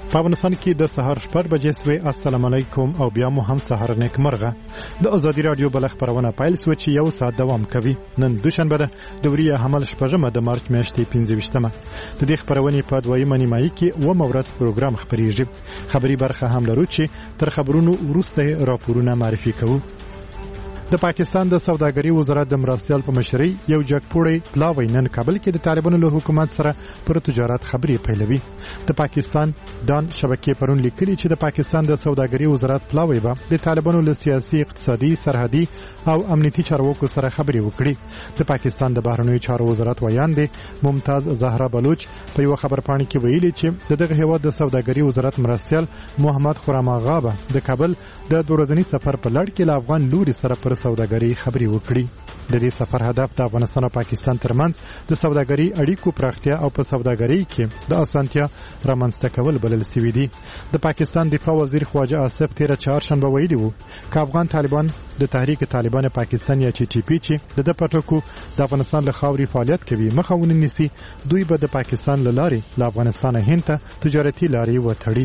په افغانستان کې د سهار 6 بجې سوی. السلام علیکم او بیا مو هم سهار نیکمرغه. د ازادي رادیو بل خبرونه پایل سو چې یو ساعت دوام کوي. نن دوشنبه ده د وریه حمل شپږمه د مارچ میاشتې 15مه. د دې خبرونې په دویمه نیمایي کې و مورس پروګرام خبريږي. خبري برخه هم لرو چې تر خبرونو وروسته راپورونه معرفي کوو. د پاکستان د سوداګرۍ وزارت د مرستيال په مشرۍ یو جګپوړی پلاوی نن کابل کې د طالبانو له حکومت سره پر تجارت خبرې پیلوي. د پاکستان دان شبکې پرون لیکلي چې د پاکستان د سوداګرۍ وزارت پلاوی به د طالبانو له سیاسي، اقتصادي، سرحدي او امنیتي چارواکو سره خبرې وکړي. د پاکستان د بهرنیو چارو وزارت ویاندې ممتاز زهرا بلوچ په یو خبرپاڼه کې ویلي چې دغه هیواد د سوداګرۍ وزارت مرستيال محمد خرم آغا به د کابل د دورځنی سفر په لړ کې له افغان لوري سره پر سوداګرۍ خبرې وکړي. د دې سفر هدف د افغانستان او پاکستان ترمنځ د سوداګرۍ اړیکو پراختیا او په سوداګرۍ کې د اسانتیا رامنځته کول بلل شوی دی. د پاکستان دفاع وزیر خواجه آصف تیر چهارشنبه ویلي وو چې افغان طالبان د تحریک طالبان پاکستان یا ټي پی چې د پټکو د افغانستان له خاوري فعالیت کوي مخاونه نسی دوی به د پاکستان له لارې له افغانستان هند ته تجارتي لارې وتړي.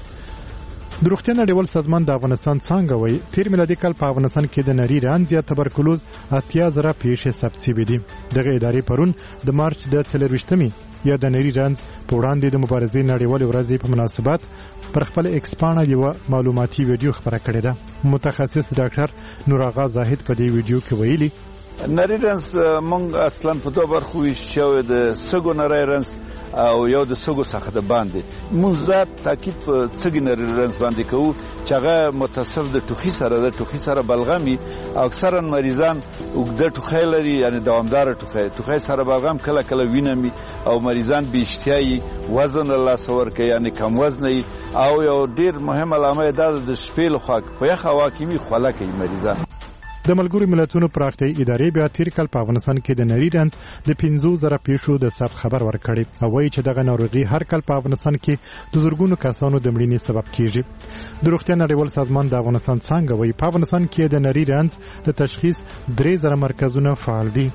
د روغتیا نړیوال سازمان د افغانستان څنګه وایي تیر میلادي کال په افغانستان کې د نری رنځ یا تبرکلوز 80,000 پیښې ثبت شوې دي. دغه ادارې پرون د مارچ د 24مې یا د نری رنځ په وړاندې د مبارزې نړیوال ورځې په مناسبت پر خپل ایکس پاڼه یو معلوماتي ویډیو خبره کړې ده. متخصص ډاکټر نور آغا زاهد په دې ویډیو کې ویلي نری رنځ مونږ اصلا په دوه برخو ویشو د سګو نری رنځ او یو د سګو څخه د باندې مونږ ذات تاکید په سګو نری رنځ باندې کوو چې هغه متصل د ټوخي سره بلغمي او اکثرا مریضان وګړه ټوخی لري یعنی دوامدار ټوخی سره بلغم کله وینمي او مریضان بې اشتهایی وزن الله سور کوي یعنی کم وزني او یو ډیر مهم علامه ده د شپې لخوا په یخ هوا کې می خوله کوي مریضان. د ملګرو ملتونو پراختیايي ادارې بیا تیر کال په افغانستان کې د نری رنځ د 15,000 پیښو د ثبت خبر ورکړی او وایي چې دغه ناروغي هر کال په افغانستان کې د زورګونو کسانو د مړینې سبب کیږي. د روغتیا نړیوال سازمان د افغانستان څنګه وایي په افغانستان کې د نری رنځ د تشخیص 3,000 مرکزونه فعال دي.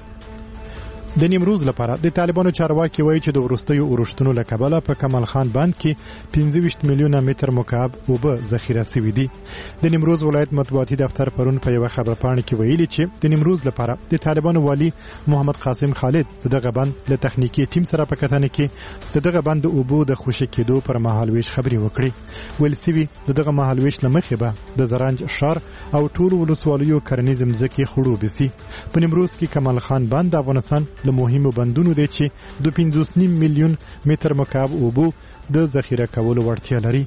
د نیمروز لپاره د طالبانو چارواکي وایي چې د ورستیو اورښتونو له کبله په کمال خان بند کې 25 میلیونه متر مکعب اوبه ذخیره شوي دي. د نیمروز ولایت مطبوعاتي دفتر پرون په یو خبرپاڼه کې ویلي چې د نیمروز لپاره د طالبانو والی محمد قاسم خالد دغه بند له تخنیکی ټیم سره په کتنه کې دغه بند د اوبو د خوشی کېدو پر مهال ویش خبري وکړي. ویل سوي دغه مهال ویش لمخې به د زرنج شار او ټول ولسوالیو کرنیز مځکې خړوب سي. په نیمروز کې کمال خان بند د افغانستان له مهمو بندونو دی چې د 15.5 میلیون متر مکعب اوبو د ذخیره کولو وړتیا لري.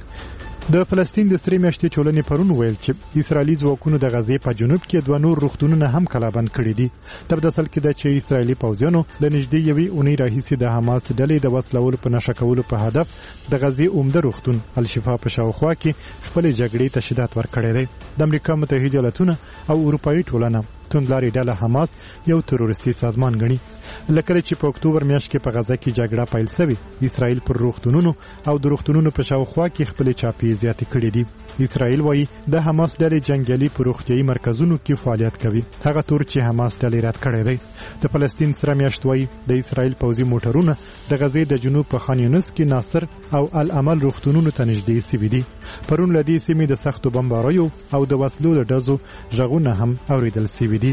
د فلسطین د سترې میاشتې چولنې پرون ویل چې اسرایلی ځواکونو د غزې په جنوب کې دوه نور روغتونونه هم کلابند کړي دي. تبدل کې دا چې اسرایلی پوځیانو له نږدې یوې اونۍ راهیسې د حماس ډلې د وسلولو په نشه کولو په هدف د غزې عمده روغتون الشفا په شاوخوا کې خپل جګړې تشدید ورکړی دی. د امریکا متحده ایالاتونو او اروپایي ټولنه توندلاري ډله حماس یو تروریستي سازمان ګڼي. لکه چې په اکتوبر میاشت کې په غزه کې جګړه پیل شوه اسرائیل پر روغتونونو او د روغتونونو په شاوخوا کې خپل چاپی زیاتې کړې دي. اسرائیل وایي د حماس ډلې جنگیالي پر روغتيایي مرکزونو کې فعالیت کوي هغه تور چې حماس ډلې رد کړې دي. د فلسطین سره میاشت وایي د اسرائیل پوځي موټرونه د غزې د جنوب په خان یونس کې ناصر او العمل روغتونونو ته نږدې سوي دي. پرون لدی سیمې د سختو بمباریو او د وسلو له ډزو ژغونه هم اوریدل شوي دي.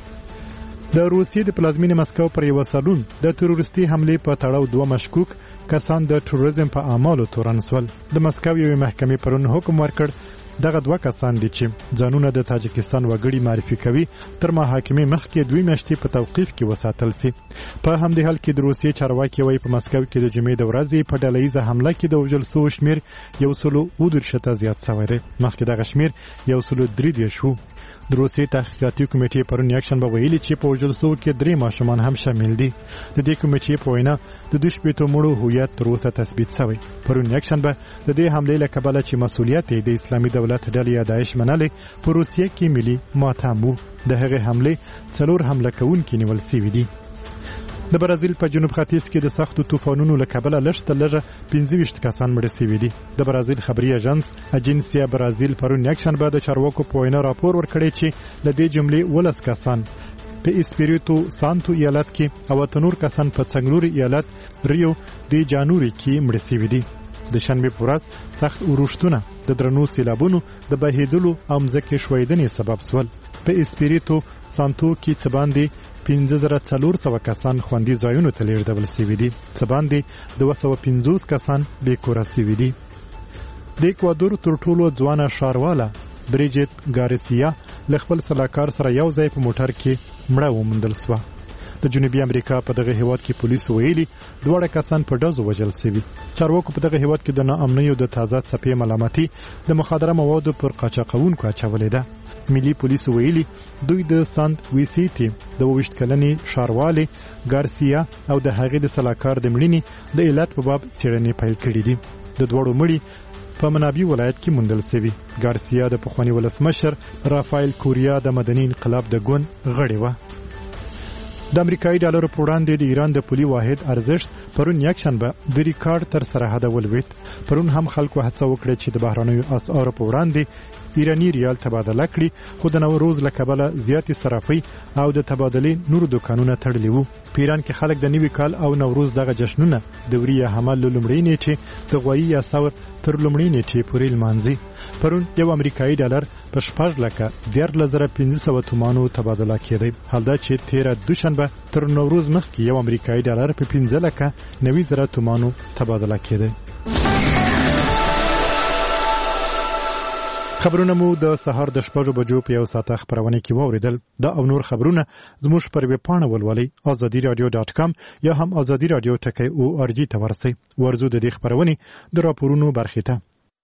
د روسیې د پلازمینې مسکو پر یو سالون د تروریستي حمله په تړاو دوه مشکوک کسان د تروریزم په اعمالو تورن سول. د مسکو یوې محکمې پرون حکم ورکړ دغه دوه کسان دي چې ځانونه د تاجکستان وګړي معرفي کوي تر محاکمې مخکې 2 میاشتې په توقیف کې وساتل شي. په همدې حال کې د روسیې چارواکي وایي په مسکو کې د جمعې د ورځې په ډلهیزه حمله کې د وژل شوو شمیر 130 زیات شوی دی. مخکې دغه شمیر 103 شو. د روسیې تحقیقاتي کمیټې پرون یکشنبه ویلي چې په وژل شوو کې 3 ماشومان هم شامل دي. د دې کمیټې په وینا د 2 مړو هویت تر اوسه تثبیت شوی. پرون یکشنبه د دې حملې له کبله چې مسؤلیت د اسلامي دولت ډلې داعش منلې په روسیې کې ملي ماتم وو. د هغې حملې 4 حمله کوونکي نیول شوي دي. د برازیل په جنوب ختیځ کې د سختو طوفانونو له کبله لږ 25 کسان مړه شوي دي. د برازیل خبري اجنسیا برازیل پرون یکشنبه د چارواکو په وینا راپور ورکړی چې له دې جملې 12 کسان په اسپیریتو سانتو ایالت کې او تنور کسان په څنګلوري ایالت ریو دی جانوري کې مړه شوي دي. د شنبې په ورځ سخت اورښتونه د درنو سیلابونو د بهیدلو او مځکې ښویدنې سبب شول. په اسپیریتو سانتو کې څه باندې 5400 کسان خوندي ځایونو ته لیږدول شوي دي، څه باندې 250 کسان بېکوره شوي دي. د اکوادور تر ټولو ځوانه ښارواله بریجیت ګارسیا له خپل سلاکار سره یو ځای په موټر کې مړه وموندل شوه. د جنوبي امریکا په دغه هیواد کې پولیسو ویلي 2 کسان په ډزو وژل شوي. چارواکو په دغه هیواد کې د ناامنیو د تازه څپې ملامتي د مخدره موادو پر قاچاقونکو اچولې ده. ملي پولیسو ویلي دوی د سانت ویسیتي د 22 کلنې ښاروالې ګارسیا او د هغې د سلاکار د مړینې د علت په باب څېړنې پیل کړي دي. د دوړو مړي په منابي ولایت کې موندل شوي. ګارسیا د پخواني ولسمشر رافایل کوریا د مدني انقلاب د ګوند غړی و. د امریکایي ډالرو په وړاندې د ایران د پولي واحد ارزښت پرون یکشنبه د ریکارډ تر سرحد ولوېد. پرون هم خلکو هڅه وکړه چې د بهرنیو اسعارو په وړاندې ایرانی ریال تبادله کړي، خو د نوروز له کبله زیاتې صرافۍ او د تبادلې نور دوکانونه تړلي وو. په ایران کې خلک د نوي کال او نوروز دغه جشنونه د وریه حمل له لومړۍ نیټې د غوایي یا ثور تر لومړۍ نیټې پورې لمانځي. پرون یو امریکایي ډالر په 14,1500 تومانو تبادله کېده. حال دا چې تیره دوشنبه تر نوروز مخکې یو امریکایي ډالر په 15,90,000 تومانو تبادله کېده. خبرونه مو د سهار د 6 بجو په 1 ساعت خبرونه کې واوریدل. دا او نور خبرونه زموږ پر ویب پاڼه ولولئ azadiradio.com یا هم azadiradio.org ته ورسئ. ورزو د دې خبرونه د راپورونو برخه ته.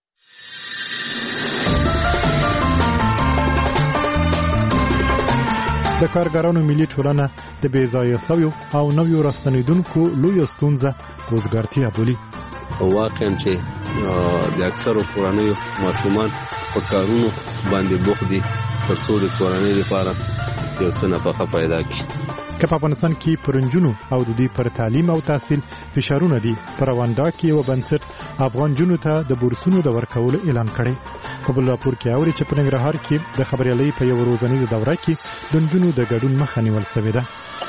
د کارګرانو ملي ټولنه د بې ځایه شویو او نویو راستنیدونکو لویه ستونزه وزګارتیا بولي. واقعا چې د اکثرو کورنیو ماشومان په کارونو باندې بوخت دي ترڅو د کورنۍ لپاره یو څه نفقه پیدا کړي. که په افغانستان کې پرنجونو او د دوی پر تعلیم او تحصیل فشارونه دي، پر رواندا کې یو بنسټ افغان جنو ته د بورسونو د ورکولو اعلان کړي. په بل راپور کې اوري چې په ننګرهار کې د خبريالۍ په یو ورځنۍ دوره کې د نجونو د ګډون مخه نیول شوې ده.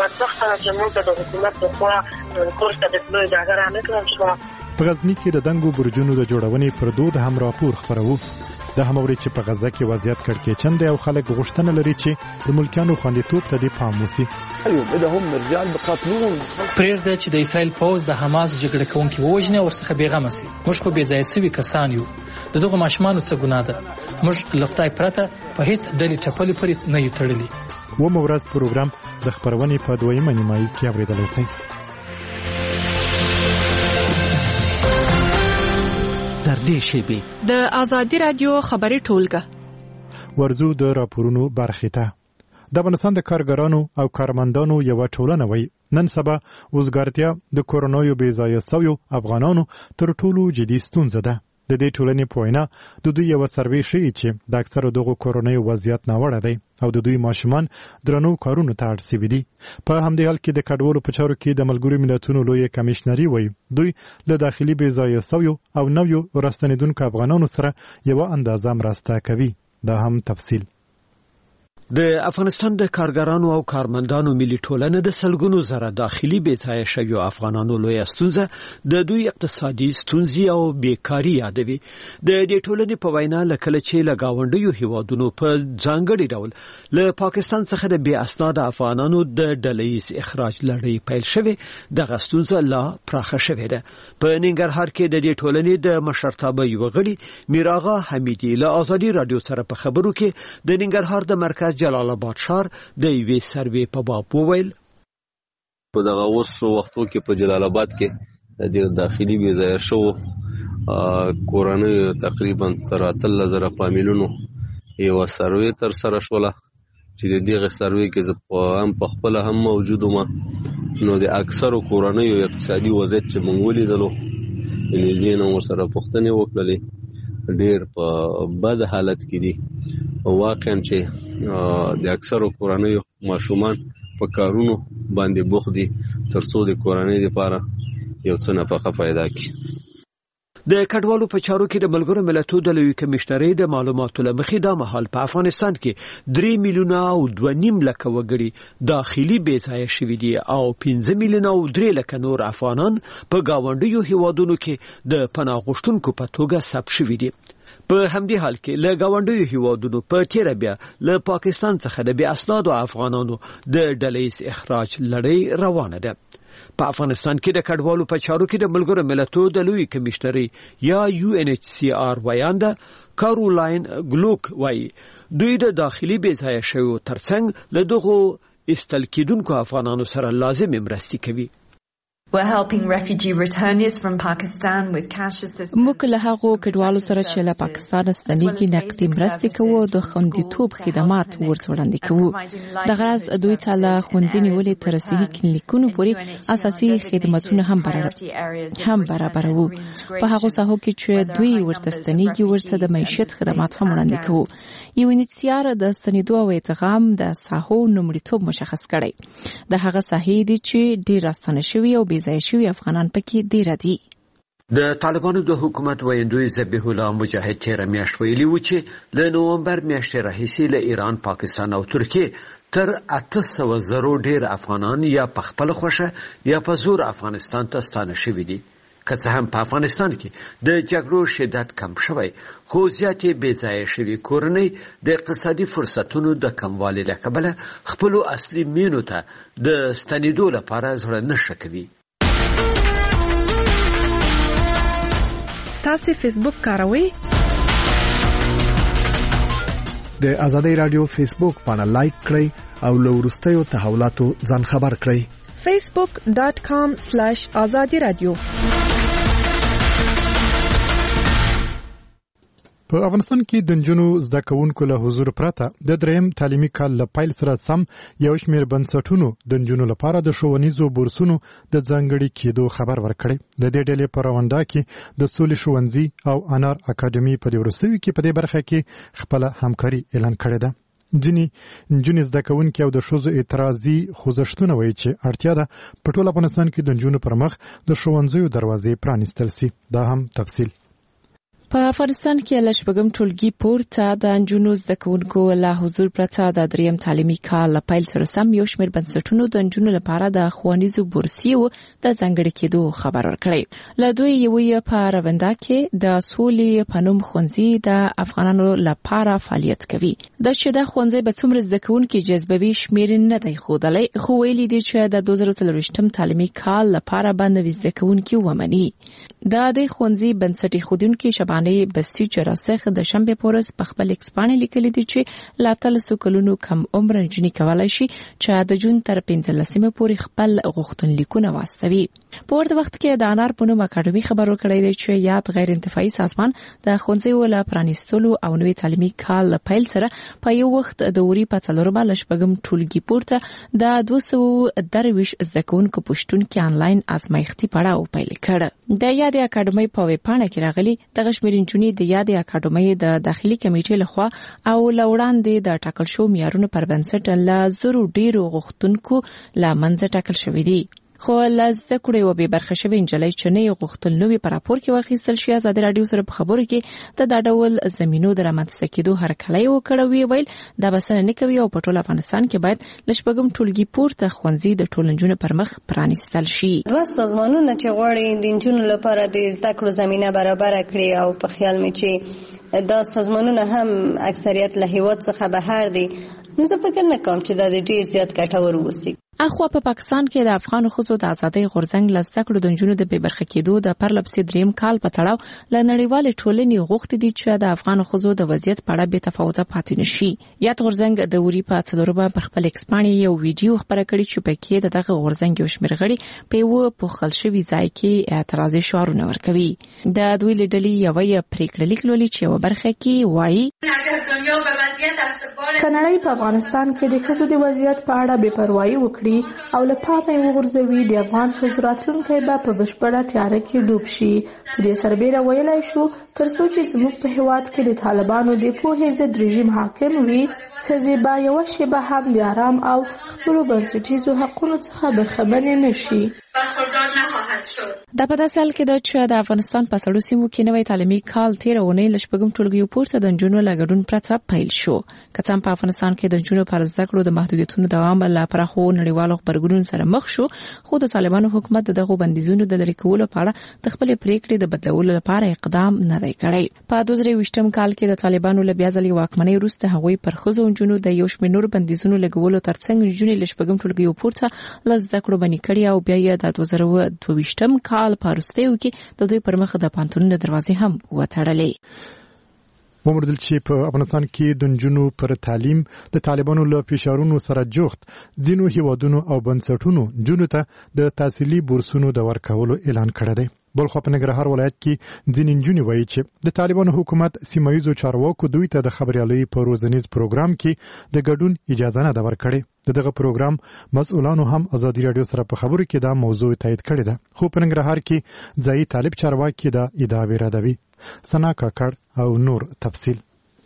په غزنی کې د دنګو برجونو د جوړونې پر دود هم راپور خبرو. د هموري چې په غزه کې وضعیت کړکېچن دی او خلک غوښتنه لري چې د ملکانو خوندیتوب ته د پام وسی. پرېږده چې د اسرائیل پوز د حماس جګړه کوونکي ووژني او ورڅخه بیغمه سي. موږ خو بې ځایه سوي کسان یو. د دغه ماشومانو څه ګناه ده؟ موږ له خدای پرته په هیڅ ډلې ټپلې پورې نه یو تړلي. و مورز پروګرام د خبرونې په دویمه نیمایي کې اوریدلی شئ. در دې شیبې د آزادي رادیو خبري ټولګه ورزو د راپورونو برخه ته. د افغانستان د کارګرانو او کارمندانو یو ټولنه وای نن سبا وزګارتیا د کورونایو بې ځایه شویو افغانانو تر ټولو جدي ستونزه ده. د دې ټولنې په وینا د دوی یو سروې ښیي چې د اکثرو دغو کورونایو وضعیت ناوړه دی او د دوی ماشومان درنو کارونو ته اړ شوي دي. په همدې حال کې د کډوالو په چارو کې د ملګرو ملتونو لوی کمیشنري وایي دوی له داخلي بې ځایه شویو او نویو راستنیدونکو افغانانو سره یوه اندازه مرسته کوي. دا هم تفصیل. د افغانستان د کارګرانو او کارمندانو ملي ټولنه د سلګونو زره داخلي بېځایه شویو افغانانو لویه ستونزه د دوی اقتصادي ستونزې او بیکاري یادوي. د دې ټولنې په وینا لکه چې له گاونډیو هیوادونو په ځانګړي ډول له پاکستان څخه د بې اسناد افغانانو د ډلهییز اخراج لړۍ پیل شوې، دغه ستونزه لا پراخه شوې ده. په ننګرهار کې د دې ټولنې د مشرتابه یو غړي میراغا حمیدي له آزادي رادیو سره په خبرو کې د ننګرهار د مرکز جلال آباد ښار د یوې سروې په باب وویل. په دغه اوس وختو کې په جلال آباد کې د داخلي بې ځایه شوو کورنۍ تقریبا تر 13,000 فامیلونو یو سروې تر سره شوله چې د دغه سروې کې زه هم په خپل هم موجود وم. نو د اکثرو کورنیو اقتصادي وضعیت چې موږ ولیدلو نږدې نه ورسره پوښتنې وکړلې ډېر په بد حالت کې دي. واقعا چې د اکثرو کورنیو ماشومان په کارونو باندې بوخت دي ترڅو د کورنۍ لپاره یو څه نفقه پیدا کړي. د کډوالو په چارو کې د ملګرو ملتونو د لوی کمشنرۍ د معلوماتو لمخې دا مهال په افغانستان کې 3 میلیونه او 2.5 لک وګړي داخلي بېځایه شوي دي او 15 میلیونه او 3 لک نور افغانان په گاونډیو هیوادونو کې د پناه غوښتونکو په توګه ثبت شوي دي. په همدې حال کې له گاونډیو هیوادونو په تیر بیا له پاکستان څخه د بې اسنادو افغانانو د ډلهییز اخراج لړۍ روانه ده. په افغانستان کې د کډوالو په چارو کې د ملګرو ملتونو د لوی کمشنرۍ یا UNHCR ویانده کارولاین ګلوک وایي دوی د داخلي بېځایه شویو ترڅنګ له دغو ایستل کېدونکو افغانانو سره لازم مرستې کوي. We're helping refugee returners from Pakistan with cash assistance. موږ له هغو کډوالو سره چې له پاکستان ستنېږي نقدي مرستې کوو او د خوندیتوب خدمات ورته وړاندې کوو. د غرض دوی ته له ښوونځي نیولې تر صحي کلینیکونو پورې اساسي خدماتونه هم برابروو. په هغو ساحو کې چې دوی ورته ستنېږي ورته د معیشت خدمات هم وړاندې کوو. UNHCR د ستنېدو او ادغام د ساحو لومړیتوب مشخص کړی. د هغه ساحې دي چې ډېر راستنه شوي او بېځایه شوي افغانان پکې ډېر دي. د طالبانو د حکومت ویندوی ذبیح الله مجاهد تیر میاشت ویلي و چې له نومبر میاشتې راهیسې له ایران، پاکستان او ترکیې تر 800 ډېر افغانان یا په خپله خوښه یا په زور افغانستان ته ستانه شوي دي. که څه هم په افغانستان کې د جګړو شدت کم شوی، خو زیاتې بېځایه شوي کورنۍ د اقتصادي فرصتونو د کموالي له کبله خپلو اصلي مینو ته د ستنېدو لپاره زړه نه ښه کوي. تاسو فیسبوک کاروئ؟ د آزادۍ رادیو فیسبوک باندې لایک کړئ او له وروستیو تحولاتو ځان خبر کړئ. facebook.com/azadi radio. په افغانستان کې د نجونو زده کوونکو له حضور پرته د دریم تعلیمي کال له پیل سره سم یو شمېر بنسټونو د نجونو لپاره د ښوونیزو بورسونو د ځانګړي کېدو خبر ورکړی. د دې ډلې په راونډه کې د سولې ښوونځي او انار اکاډمي په دې وروستیو کې په دې برخه کې خپله همکاري اعلان کړې ده. نجونې زده کوونکي او د ښځو اعتراضي خوځښتونه وایي چې اړتیا ده په ټول افغانستان کې د نجونو پر مخ د ښوونځیو دروازې پرانیستل سي. دا هم تفصیل. په افغانستان کې له شپږم ټولګي پورته د نجونو زده کوونکو له حضور پرته د دریم تعلیمي کال له پیل سره سم یو شمېر بنسټونو د نجونو لپاره د ښوونیزو بورسیو د ځانګړي کېدو خبر ورکړی. له دوی یو یې په راونده کې د سولې په نوم ښوونځي د افغانانو لپاره فعالیت کوي. د چې د ښوونځي به څومره زده کوونکي جذبوي شمېر نه دی ښودلی، خو ویلي دي چې د 2024 تعلیمي کال لپاره به نوي زده کوونکي ومني. د دې ښوونځي بنسټ ایښودونکي شبانه بسیج راسخ د شنبې په ورځ په خپل ایکس باندې لیکلي دي چې له 13 کلونو کم عمر نجونې کولی شي چې د جون تر 15 پورې خپل غوښتنلیکونه واستوي. په ورته وخت کې د انار په نوم اکاډمي خبر ورکړی دی چې یاد غیر انتفاعي سازمان د ښوونځیو له پرانیستلو او نوي تعلیمي کال له پیل سره په یو وخت د اوري په 4 له شپږم ټولګي پورته د 223 زده کوونکو په شتون کې آنلاین ازمایښتي پړاو پیل کړ. د یاد اکاډمي په ویبپاڼه کې راغلي دغه شمېر نجونې د یاد اکاډمي د داخلي کمیټې لخوا او لوړاندې د ټاکل شو معیارونو پر بنسټ له زرو ډیرو غوښتونکو له منځه ټاکل شوې دي. خو لزده کړې و به برخه شوی انجلۍ چې نه غوښتل نو په راپور کې واخیستل شي. آزاد رادیو سره په خبرو کې د ډول زمينو د رامنځته کېدو هرکلی وکړوي، ویل دا بسنه نه کوي او په ټول افغانستان کې باید لشپږم ټولګي پورته ښوونځي د ټولنجونو پر مخ پرانیستل شي. دوه سازمانونه چې غواړي د نجونو لپاره د زده کړو زمينه برابر کړي او په خیال مې چې دا سازمانونه هم اکثریت له هیواد څخه بهر دي، نو زه فکر نه کوم چې دا ډېر زیات ګټور وسی. اخوا په پاکستان کې د افغان ښځو د ازادۍ غورځنګ له زده کړو د نجونو د بې برخه کېدو د پرلپسې دریم کال په تړاو له نړیوالې ټولنې غوښتي دي چې د افغان ښځو د وضعیت په اړه بې تفاوته پاتې نشي. یاد غورځنګ د اوري په 4 پر خپل ایکس باندې یو ویډیو خبره کړې چې پکې د دغه غورځنګ یو شمېر غړي په یو پوښل شوي ځای کې اعتراضي شعارونه ورکوي. د دوی لیدلې یو پریکړه لیکلې چې یو برخه کې وایي کاناډا په افغانستان کې د ښځو د وضعیت په اړه بې پروايي وکړي او له پامه وغورځوي، د افغان ښځو راتلونکی به په بشپړه تیاره کې ډوب شي. په دې سربېره ویلای شو تر څو چې زموږ په هیواد کې د طالبانو د پوهې ضد رژیم حاکم وي، ښځې به یوه شېبه هم د آرام او خپلو بنسټیزو حقونو څخه برخمنې نه شي. دا په داسې حال کې ده چې د افغانستان په سړو سیمو کې نوی تعلیمي کال تېره اونۍ له شپږم ټولګیو پورته د نجونو له ګډون پرته پیل شو. که څه هم په افغانستان کې د نجونو پر زده کړو د محدودیتونو دوام له پراخو نړیوالو غبرګونونو سره مخ شو، خو د طالبانو حکومت دغه بندیزونو د لرې کولو په اړه د خپلې پریکړې د بدلولو لپاره اقدام نه دی کړی. په 2020م کال کې د طالبانو له بیا ځلې واکمنۍ وروسته هغوی پر ښځو او نجونو د یو شمېر نور بندیزونو لګولو ترڅنګ نجونې له شپږم ټولګیو پورته له زده کړو بندي کړي او بیا یې د 2022م کال په وروستیو کې د دوی پر مخ د پانتونونو دروازې هم وتړلې. ومردل چې په افغانستان کې د نجونو پر تعلیم د طالبانو له فشارونو سره جوخت ځینو هیوادونو او بنسټونو نجونو ته د تحصیلي بورسونو د ورکولو اعلان کړی دی. بلخو په ننګرهار ولایت کې ځینې نجونې وایي چې د طالبانو حکومت سیمایي چارواکو دوی ته د خبريالۍ په روزنیز پروګرام کې د ګډون اجازه نه ده ورکړې. دغه پروګرام مسؤلانو هم ازادي رادیو سره په خبرو کې دا موضوع تایید کړې ده، خو په ننګرهار کې ځایي طالب چارواکي دا ادعا ردوي. سنا کاکړ او نور تفصیل.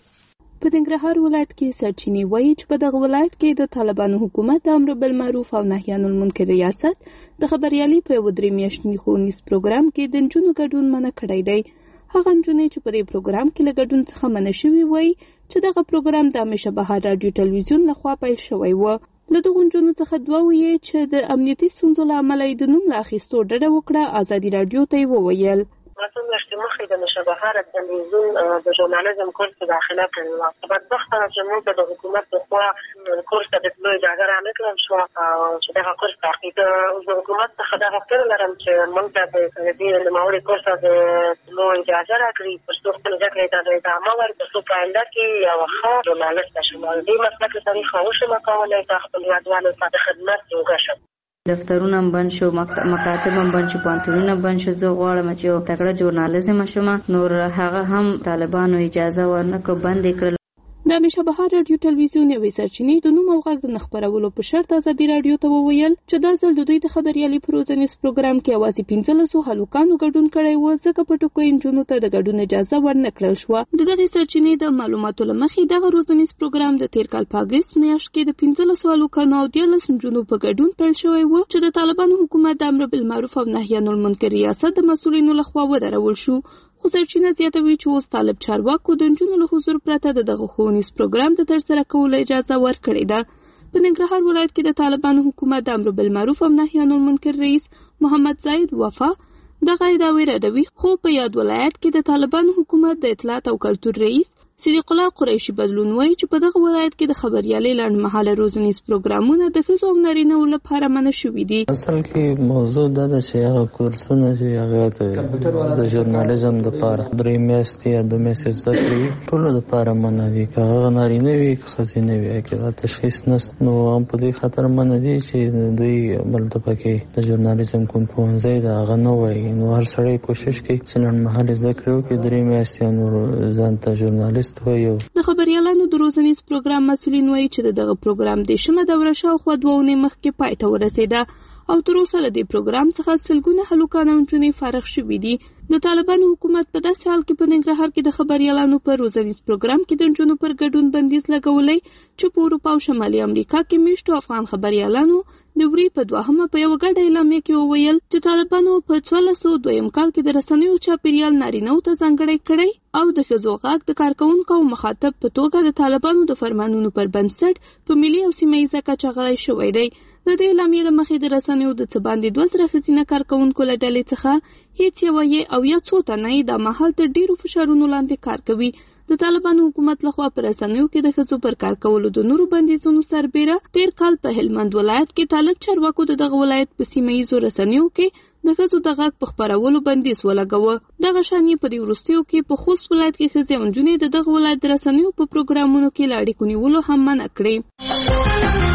په ننګرهار ولایت کې سرچینې وایي چې په دغه ولایت کې د طالبانو حکومت د امر بالمعروف او نهي عن المنکر ریاست د خبريالۍ په 3 میاشتني ښوونیز پروګرام کې د نجونو ګډون منع کړی دی. هغه نجونې چې په دې پروګرام کې له ګډون څخه منع شوي وایي چې دغه پروګرام د همیشه بهار رادیو ټلویزیون لخوا پیل شوی و. له دغو نجونو څخه دوه وایي چې د امنیتي ستونزو له امله یې د نوم له اخیستو ډډه وکړه. ازادي رادیو ته یې وویل مثلا میاشتې مخکې د مشابهت تلویزیون د ژورنالیزم کورس داخله کړې وه. بدبختانه چې موږ د حکومت لخوا کورس ته د تلو اجازه رانکړل شوه چې دغه کورس تعقیب. د حکومت څخه دغه فکر لرم چې موږ ته د دې نوموړي کورس ته د تلو اجازه راکړي تر څو خپلې زده کړې ته د ادامه ورکړي، تر څو په آینده کې یوه ښه ژورنالسته شم او دې مسلک سره ښه وشم کولی ته خپل هیوادوالو ته د خدمت جوګه شم. دفترونه بند شو، مکاتب بند شو، پانتونونه بند شو. زه غواړم چې یو تکړه ژورنالیزم شم. نور هغه هم طالبانو اجازه ورنکړه، بند کړل. د همیشه بهار رادیو ټلویزیون یوې سرچینې د نوم او غږ د نه خپرولو په شرط ازادي رادیو ته وویل چې دا ځل د دوی د خبريالۍ په روزنیز پروګرام کې یوازې 15 هلکانو ګډون کړی و، ځکه په ټکو نجونو ته د ګډون اجازه ورنه کړل شوه. د دغې سرچینې د معلوماتو له مخې دغه روزنیز پروګرام د تیر کال په اګست میاشت کې د 15 هلکانو او 13 نجونو په ګډون پیل شوی و چې د طالبانو حکومت د امر بالمعروف او نهي عن المنکر ریاست د مسؤلینو لخوا ودرول شو. خو سرچینه زیاتوي چې اوس طالب چارواکو د نجونو له حضور پرته د دغه ښوونیز پروګرام د ترسره کولو اجازه ورکړې ده. په ننګرهار ولایت کې د طالبانو حکومت د امر بالمعروف او نهي عن المنکر رئیس محمد زاید وفا دغه ادعاوې ردوي، خو په یاد ولایت کې د طالبانو حکومت د اطلاعات او کلتور رئیس صدیق الله قریشي بدلون وایي چې په دغه ولایت کې د خبريالۍ لنډمهاله روزنیز پروګرامونه د ښځو او نارینه‌و لپاره منع شوي دي. اصل کې موضوع دا ده چې هغه کورسونه چې هغه د ژورنالیزم لپاره 3 میاشتې یا 2 میاشتې زده کړې ټولو لپاره منع دي، که هغه نارینه وي که ښځینه وي، که تشخیص نشته نو هم په دې خاطر منع دي چې دوی بلته پکې د ژورنالیزم کوم پوهنځی د هغه نه وایي. نو هر سړی کوشش کوي چې لنډمهالې زده کړې وکړي، 3 میاشتې نور ځان ته ژورنالیست. د خبريالانو د روزنیز پروګرام مسؤلین وایي چې دغه پروګرام د شمه دوره شاوخوا 2 اونۍ مخکې پای ته ورسېده او تر اوسه له دې پروګرام څخه سلګونه هلکان او نجونې فارغ شوي دي. د طالبانو حکومت په داسې حال کې په ننګرهار کې د خبريالانو په روزنیز پروګرام کې د نجونو پر ګډون بندیز لګولی چې په اروپا او شمالي امریکا کې میشتو افغان خبريالانو د وری په 2مه په یو ګډه اعلامیه کې وویل چې طالبانو په 1402 کال کې د رسنیو چاپیریال نارینه‌و ته ځانګړی کړی او د ښځو غږ د کارکونکو او مخاطب په توګه د طالبانو د فرمانونو پر بنسټ په ملي او سیمه‌ییزه کچه غلی شوی دی. د دې اعلامیې له مخې د رسنیو د څه باندې 2000 ښځینه کارکونکو له ډلې څخه هیڅ یوه یې او یا څو تنه یې د مهال تر ډیرو فشارونو لاندې کار کوي. د طالبانو حکومت لخوا پر رسنیو کې د ښځو پر کار کولو د نورو بندیزونو سربیره تیر کال په هلمند ولایت کې طالب چارواکو د دغه ولایت په سیمه‌ییزو رسنیو کې د ښځو د غږ په خپرولو بندیز ولګاوه. دغه شان یې په دې وروستیو کې په خوست ولایت کې ښځې او نجونې د دغه ولایت د رسنیو په پروګرامونو کې له اړیکو نیولو هم منع کړې.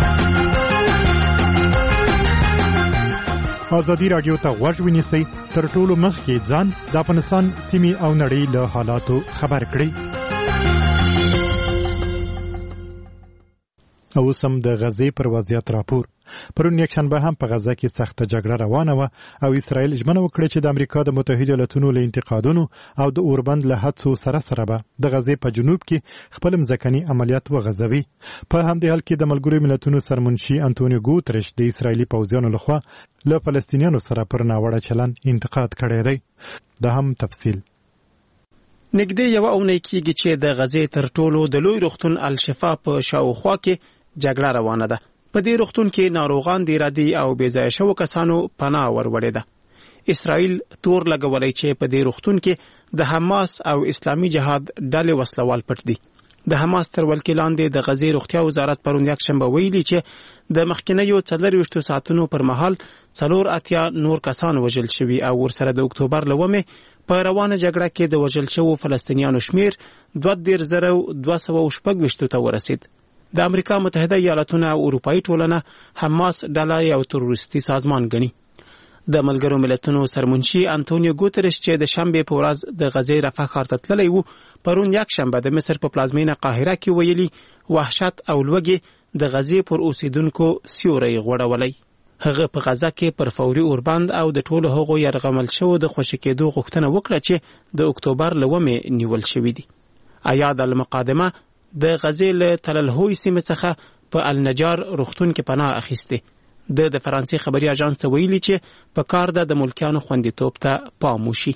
ازادي رادیو ته غوږ ونیسئ، تر ټولو مخکې ځان د افغانستان سیمې او نړۍ له حالاتو خبر کړئ. او سم د غزې پر وضعیت راپور. پرون یکشنبه هم په غزه کې سخته جګړه روانه و او اسرائیل ژمنه وکړه چې د امریکا د متحده ایالاتونو له انتقادونو او د اوربند له هڅو سره به د غزې په جنوب کې خپل مځکني عملیات وغځوي. په همدې حال کې د ملګرو ملتونو سرمنشي انټونیو ګوترش د اسرائیلي پوځیانو لخوا له فلسطینیانو سره پر ناوړه چلند انتقاد کړی دی. د هم تفصیل نږدې یو اونۍ کېږي چې د غزې تر ټولو د لوی روغتون الشفا په شاوخوا کې جګړه روانه ده. په دې روغتون کې ناروغان د ارادي او بې ځایه شوو کسانو پناه وروړې ده. اسرائیل تور لګولای چې په دې روغتون کې د حماس او اسلامي جهاد ډلې وسلوال پټ دي. د حماس تر ولکې لاندې د غزې روغتیا وزارت پرون یکشنبه ویلي چې د مخکینیو 24 ساعتونو پر مهال 84 نور کسان وژل شوي او ورسره د اکتوبر لومې په روانه جګړه کې د وژل شوو فلسطینیانو شمیر 22,226 ته ورسید. د امریکا متحده ایالاتونه او اروپאי ټولنه حماس ډله یو تروریستي سازمان ګڼي. د ملګرو ملتونو سرمنشي انټونیو ګوترش چې د شنبه په ورځ د غزې رفح ښار ته تللی و، پرون یکشنبه د مصر په پلازمینه قاهره کې ویلي وحشت او لوږې د غزې پر اوسیدونکو سیوری غوړولی. هغه په غزه کې پر فوري اوربند او د ټولو هغو یرغمل شوو د خوشي کېدو غوښتنه وکړه چې د اکتوبر لومې نیول شوي دي. ایاد المقادمه د غزې له تللهوی سیمې څخه په النجار روغتون کې پناه اخیسته. د فرانسې خبري اژانس ویلي چې په کار د ملکیانو خوندیتوب ته پام وشي.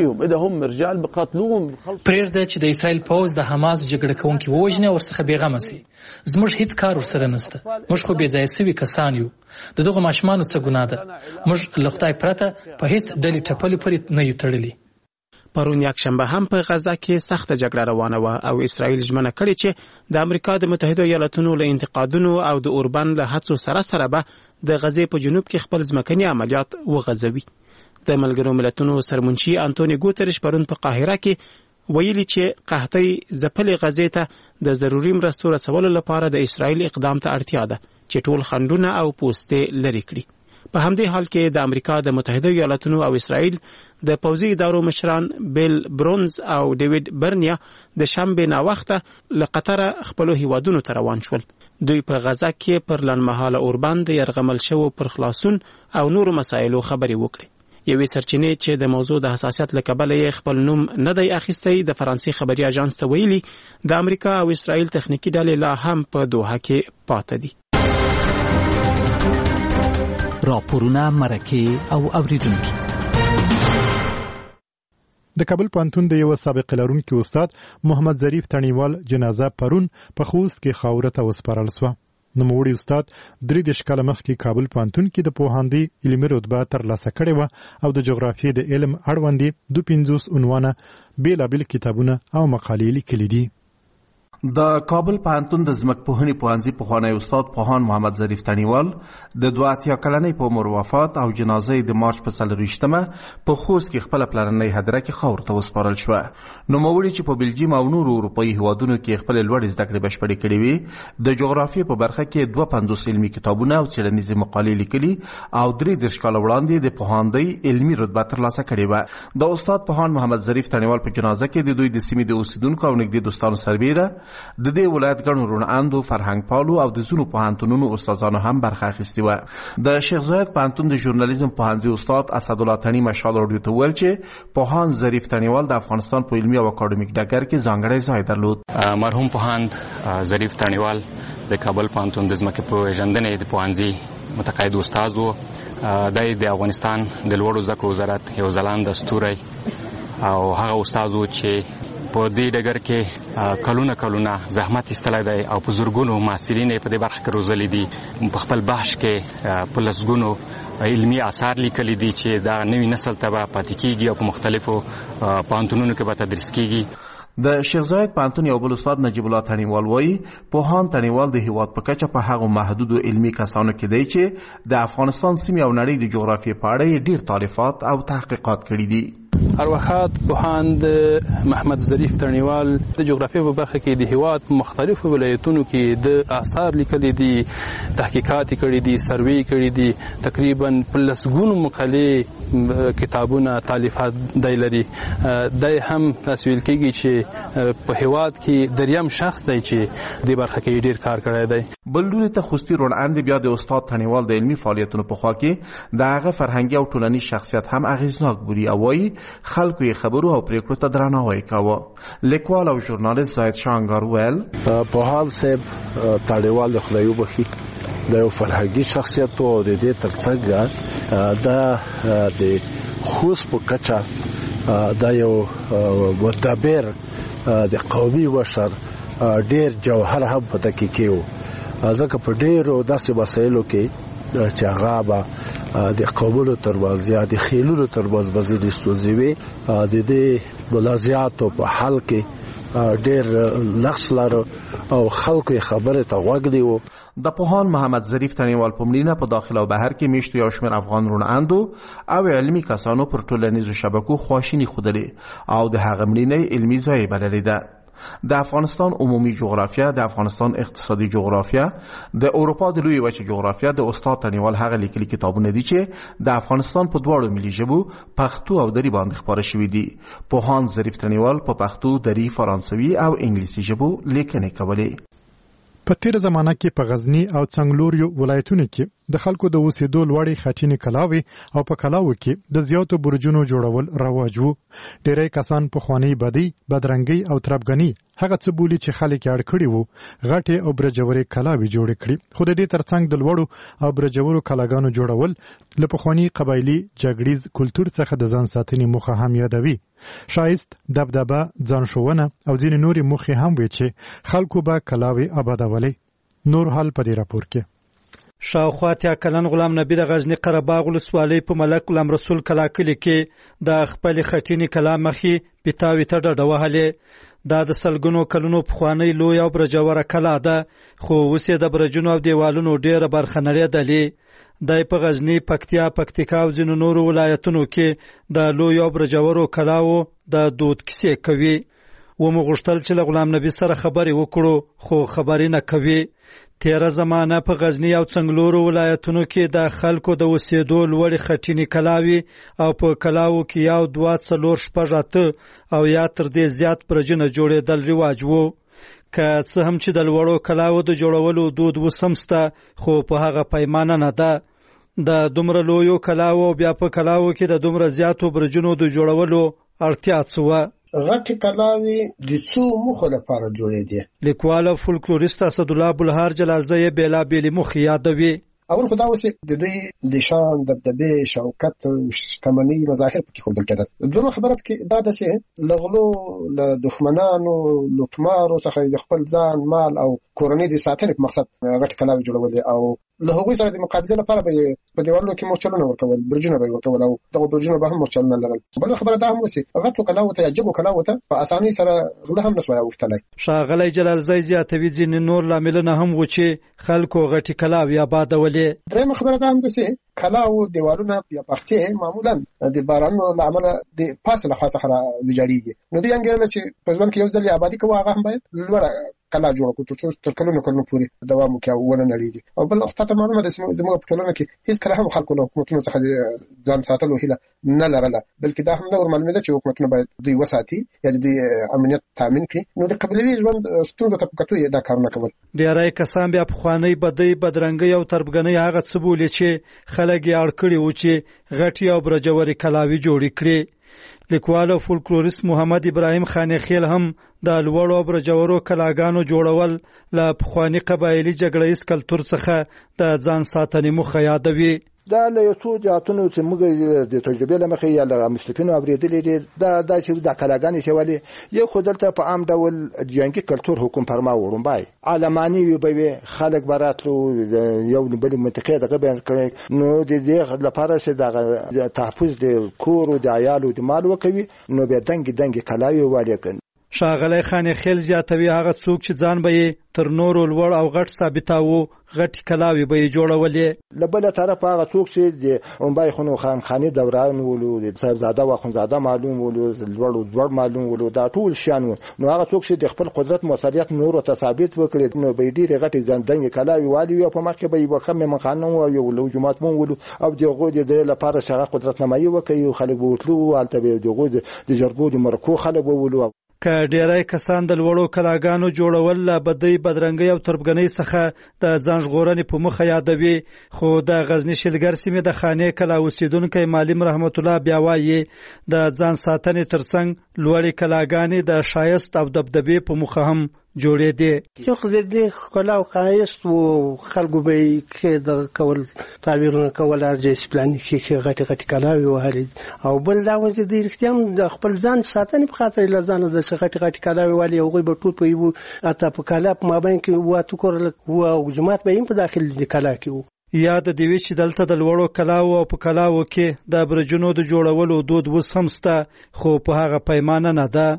پرېږده چې د اسرائیل پوځ د حماس جګړه کوونکي ووژني او ورڅخه بېغمه سي. زموږ هیڅ کار ورسره نشته. موږ خو بې ځایه سوي کسان یو. د دغو ماشومانو څه ګناه ده؟ موږ له خدای پرته په هیڅ ډلې ټپلې پورې نه یو تړلي. پرون یکشنبه هم په غزه کې سخته جګړه روانه و او اسرائیل ژمنه کړې چې د امریکا د متحده ایالاتونو له انتقادونو او د اوربند له هڅو سره به د غزې په جنوب کې خپل ځمکني عملیات وغځوي. د ملګرو ملتونو سرمنشي انټونیو ګوترش پرون په قاهره کې ویلي چې قحطۍ ځپلې غزې ته د ضروري مرستو رسولو لپاره د اسرائیل اقدام ته اړتیا ده چې ټول خنډونه او پوستې لرې کړي. په همدې حال کې د امریکا د متحده ایالاتونو او اسرائیل د پوځي ادارو مشران بیل برونز او ډیوډ برنیا د شنبه ناوخته له قطر خپل هیوادونو ته روان شول. دوی په غزه کې پر لنډمهاله اوربند یرغمل شوو پر خلاصون او نورو مسایلو خبرې وکړي. یوې سرچینې چې د موضوع د حساسیت له کبله یې خپل نوم نه دی اخیستی د فرانسې خبري اژانس ته ویلي د امریکا او اسرائیل تخنیکی ډلې لا هم په دوحه کې پاتې دي. راپورونه مرکه او اوریدونکي. د کابل پوهنتون د یو سابق لرونکي استاد محمد ظریف تڼیوال جنازه پرون په خوست کې خاوره ته وسپارل شوه. نوموړي استاد 3 کاله مخکې کابل پوهنتون کې د پوهاندۍ علمي رتبه ترلاسه کړې وه او د جغرافیې د علم اړوند 52 عنوانه بیلابیل کتابونه او مقالې لیکلي دي. د کابل پوهنتون د ځمکپوهنې پوهنځي پخوانی استاد پوهان محمد ظریف تڼیوال د 82 کلنۍ په عمر وفات او جنازه د مارچ په 24مه په خوست کې خپل پلرنۍ هدیره کې خاور ته وسپارل شوه. نوموړي چې په بلجیم او نورو اروپایي هیوادونو کې خپل لوړ زده کړې بشپړې کړې وي د جغرافیې په برخه کې 52 علمي کتابونه او څېړنیزې مقالې لیکلي او 3 کاله وړاندې د پوهاندۍ علمي رتبه ترلاسه کړې وه. د استاد پوهان محمد ظریف تڼیوال په جنازه کې د دوی د سیمې د اوسیدونکو او نږدې دوستانو سربیره د دې ولایت ګڼو روڼاندو فرهنګ پالو او د ځینو پوهنتونونو استادانو هم برخه اخیستې وه. د شیخ زاید پوهنتون د ژورنالیزم پوهنځي استاد اسدالله تڼي مشال راډیو ته وویل چې پوهان ظریف تڼیوال د افغانستان په علمي او اکاډمیک ډګر کې ځانګړی ځای درلود. مرحوم پوهاند ظریف تڼیوال د کابل پوهنتون د ځمکې پېژندنې د پوهنځي متقاعد استاد و. د افغانستان د لوړو زده کړو وزارت یو ځلانده ستوری او هغه استاد و چې په دې ډګر کې کلونه زحمت ایستلی دی او په زرګونو محصلین په دې برخه کې روزلي دي. په خپل بحث کې په لسګونو علمي آثار لیکلي دي چې دا نوي نسل ته به پاتې کېږي او په مختلفو پوهنتونونو کې به تدریس کېږي. د شیخ زاید پوهنتون یو بل استاد نجیب الله تڼیوال وایي پوهان تڼیوال د هیواد په کچه په هغو محدودو علمي کسانو کې دی چې د افغانستان سیمې او نړۍ د جغرافیې په اړه ډېر تالیفات او تحقیقات کړي دي. ارواښاد پوهاند محمد ظریف تڼیوال د جغرافیې په برخه کې د هیواد مختلفو ولایتونو کې د آثار لیکلي دي، تحقیقات کړي دي، سروې کړي دي، تقریبا په لسګونو مقالې کتابونه تالیفات دی لري. دای هم تاسو ویل کېږي چې په هیواد کې دریم شخص دی چې د برخه کې ډیر کار کړی دی. بل لوري ته خوستي روڼاندې بیا د استاد تڼیوال د علمي فعالیتونو په خوا کې د هغه فرهنګي او ټولنیز شخصیت هم اغېزناک بوري او وایي خلکو یې خبرو او پریکړو ته درناوی کاوه. لیکوال او ژورنالیست زاهد شانګار ویل پوهاند صاحب تڼیوال د خدای وبخي د یو فرهنګي شخصیت او د دې ترڅنګ د خوست په کچه دا یو مدبر د قومي بشر ډیر جوهر هم په دقیق کې و. ځکه په ډیرو داسې مسایلو کې چې هغه به د قومونو ترمنځ یا د خیلونو ترمنځ به ځینې ستونزې وي، د دې منازعاتو په حل کې ډیر نقص لرو او خلکو یې خبرې ته غوږ نیوه. د پوهاند محمد ظریف تڼیوال په مړینه په داخل او بهر کې میشتو یو شمېر افغان روڼاندو او علمي کسانو پر ټولنیزو شبکو خواشیني ښودلې او د هغه مړینه علمي ضایع بللې ده. د افغانستان عمومي جغرافیه، د افغانستان اقتصادي جغرافیه، د اروپا د لوی وچې جغرافیه د استاد تڼیوال هغه لیکلي کتابونه دي چې د افغانستان په دواړو ملي ژبو پښتو او دری باندې خپاره شوي دي. پوهاند ظریف تڼیوال په پښتو، دری، فرانسوي او انګلیسي ژبو لیکنې کولې. په تیر زمانہ کې په غزنی او څنګلوريو ولایتونو کې د خلکو د اوسېدو لوړې خټینې کلاوي او په کلاوو کې د زیاتو برجونو جوړول رواج وو. ډېری کسان په خواني بدی، بدرنګي او تربګنی هغه څه بولی چې خلک اړ کړي وو غټه او برجورې کلاوي جوړ کړي. خو د دې ترڅنګ د لوړو او برجورو کلاګانو جوړول له پخوانی قبایلی جګړیز کلچر څخه د ځان ساتنې موخه هم یادوي. شایست، دبدبه، ځان ښوونه او ځینې نورې موخې هم وي چې خلکو به کلاوي آبادولې. نور حال په دې راپور کې. شاوخوا اتیا کلن غلام نبی د غزنی قرهباغ ولسوالۍ په ملک غلام رسول کلا کلي کې د خپل خټینې کلا مخې پیتاوي ته ډډه وهلې. دا د سلګونو کلونو پخوانی لوی او برجوره کلا ده، خو اوس یې د برجونو او دیوالونو ډیره برخه نړېدلې. د په غزنی، پکتیا، پکتیکا او ځینو نورو ولایتونو کې د لوی او برجورو کلاو د دود کیسې کوي. ومو غوښتل چې له غلام نبی سره خبرې وکړو، خو خبرې نه کوي. تیره زمانه په غزنی او څنګلورو ولایتونو کې د خلکو د اوسېدو لوړې خټینې کلاوي او په کلاوو کې یو 2 4 6 8 او یا تر دې زیات برجونه جوړېدل رواج وو. که څه هم چې د لوړو کلاوو د جوړولو دود وسمسته، خو په هغه پیمانه نه ده. د دومره لویو کلاوو بیا په کلاوو کې د دومره زیاتو برجونو د جوړولو اړتیا څه وه؟ غټي کلاوي د څو موخو لپاره جوړې دي. لیکوال او فولکلوریست اسدالله بلهار جلالزی بیلابېلې موخې یادوي. اول خو دا اوس د دوی د شان، دبدبې، شوکت، شتمنۍ مظاهر پکې ښودل کېدل. دومره خبره پکې دا ده چې له غلو، له دښمنانو، لوټمارو څخه د خپل ځان، مال او کورنۍ د ساتنې په مقصد غټې کلاوي جوړولې او له هغوی سره د مقابله لپاره به په دیوالونو کې مورچلونه ورکول، برجونه به ورکول او دغه برجونه به هم مورچلونه لرل. بل خبره دا هم وسی غټو کلاوو ته یا جګو کلاوو ته په اسانۍ سره غله هم نشوي اوفتلای. ښاغلی جلالزی زیاتوي ځینې نور لاملونه هم و چې خلکو غټي کلاوي آبادولې. درېیمه خبره دا هم ده چې کلاوو دیوالونه یا پخڅې معمولا د بارانونو له امله د پاسه له خوا څخه ویجاړېږي. نو دوی انګېرله چې په ژوند کې یو ځل آبادي کوو، هغه هم باید لوړه کلا جوړ کړو تر څو تر کلونو پورې دوام وکړي او ونه نړېږي. او بل وخت ته معلومه ده چې زموږ په ټولنه کې هیڅ کله هم خلکو له حکومتونو څخه ځان ساتلو هیله نه لرله، بلکې دا هم نه ورمعلومېده چې حکومتونه باید دوی وساتي یا د دوی امنیت تامین کړي. نو د قبیلوي ژوند ستونزو ته په کتو یې دا کارونه کول. ډېری کسان بیا پخوانۍ بدۍ، بدرنګۍ او تربګنۍ هغه څه بولي چې خلک یې اړ کړي وو چې غټې او برجورې کلاوي جوړې کړي. لیکوال او فولکلوریست محمد ابراهیم خانخیل هم د لوړو او برجورو کلاګانو جوړول له پخواني قبایلي جګړیز کلتور څخه د ځان ساتنې موخه یادوي. دا له یو څو جهاتونو چې موږ د تجربې له مخې یا له مسلمانو اورېدلې دي دا چې د کلاګانې شولې یو خو دلته په عام ډول جنګي کلتور حکم فرما وړومبای عالماني وي خلک براتلو یو بل منطقې دغه بیان کړي. نو د دې لپاره چې د تحفظ د کور او د عیالو د مال وکوي، نو به دنګ کلاوي والي کړي. ښاغلی خان خیل زیاتوي هغه څوک چې ځان به تر نورو لوړ او غټ ثابتاوه غټ کلاوي به جوړولې. لبل طرف هغه څوک چې د عمبای خانو خانخاني دوران ولو د صاحبزاده و خانزاده معلوم ولو لوړ معلوم ولو دا ټول شان نو هغه څوک چې د خپل قدرت موثریت نور ته ثابت وکړي نو به ډیره غټي ګندنګ کلاوي والی او په مخ کې به یو خمه منخانه او یو لو جماعت مون ولو او دغه د لپاره شغه قدرت نمایي وکړي خلک وټلو حالت به دغه د جرګو د مرکو خلک ولو. که ډیری کسان د لوړو کلاګانو جوړول لا بدی بدرنګي او تربګنۍ څخه د ځان ژغورنې په مخه یادوي، خو د غزنی شلګر سیمې د خانې کلا اوسیدونکو معلم رحمت الله بیا وایي د ځان ساتنې ترڅنګ لوړې کلاګانې د شایست او دبدبې په مخه هم جوړې دي. یو خو د کلا او خایست او خلکو به کې د کول تعبیرونه کول ارجې پلان کې غټي کلاوي وهلي او بل دا و چې د اختیام د خپل ځان ساتنې په خاطر لزانو د غټي کلاوي والی او به ټول په یو اته په کلا په مابین کې واته کول او جماعت به هم په داخل د کلا کې وو. یاد دی وی چې دلته د لوړو کلاو او په کلاو کې د برجونو د جوړولو دود وس هم سته، خو په هغه پیمانه نه ده.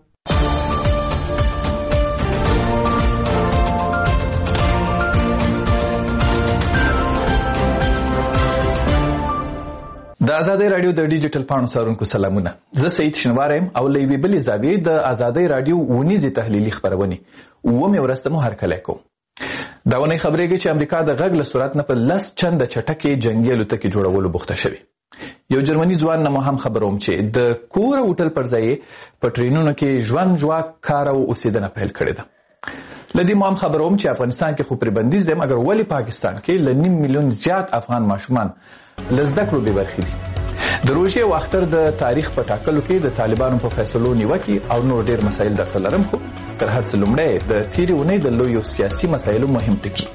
د ازادۍ رادیو د ډیجیټل پاڼو څارونکو سلامونه. زه سعید شنوارم او لوی بلی زاویې د ازادۍ رادیو ونیزي تحلیلي خبرونه ومه ورسته مو هرکلی کوم. دا ونی خبرېږي چې امریکا د غږ له صورت نه په لس چنده چټکې جنگي الوتکې جوړولو بوخته شوی. یو جرمني ځوان نه هم خبروم چې د کور هوټل پر ځای په ټرینونو کې ژوند جواک کار او اوسیدنه پیل کړې ده. لدی مو هم خبروم چې افغانستان کې خو پر بندیز دی، مګر ولی پاکستان کې ل 9 میلیون زیات افغان ماشومان لزدکړو به برخې دي. د روژې او اختر د تاریخ په ټاکلو کې د طالبانو په فیصلو نیوکې او نور ډیر مسایل درته لرم، خو تر هر څه لومړی د تیرې اونۍ د لویو سیاسي مسایلو مهم ټکي.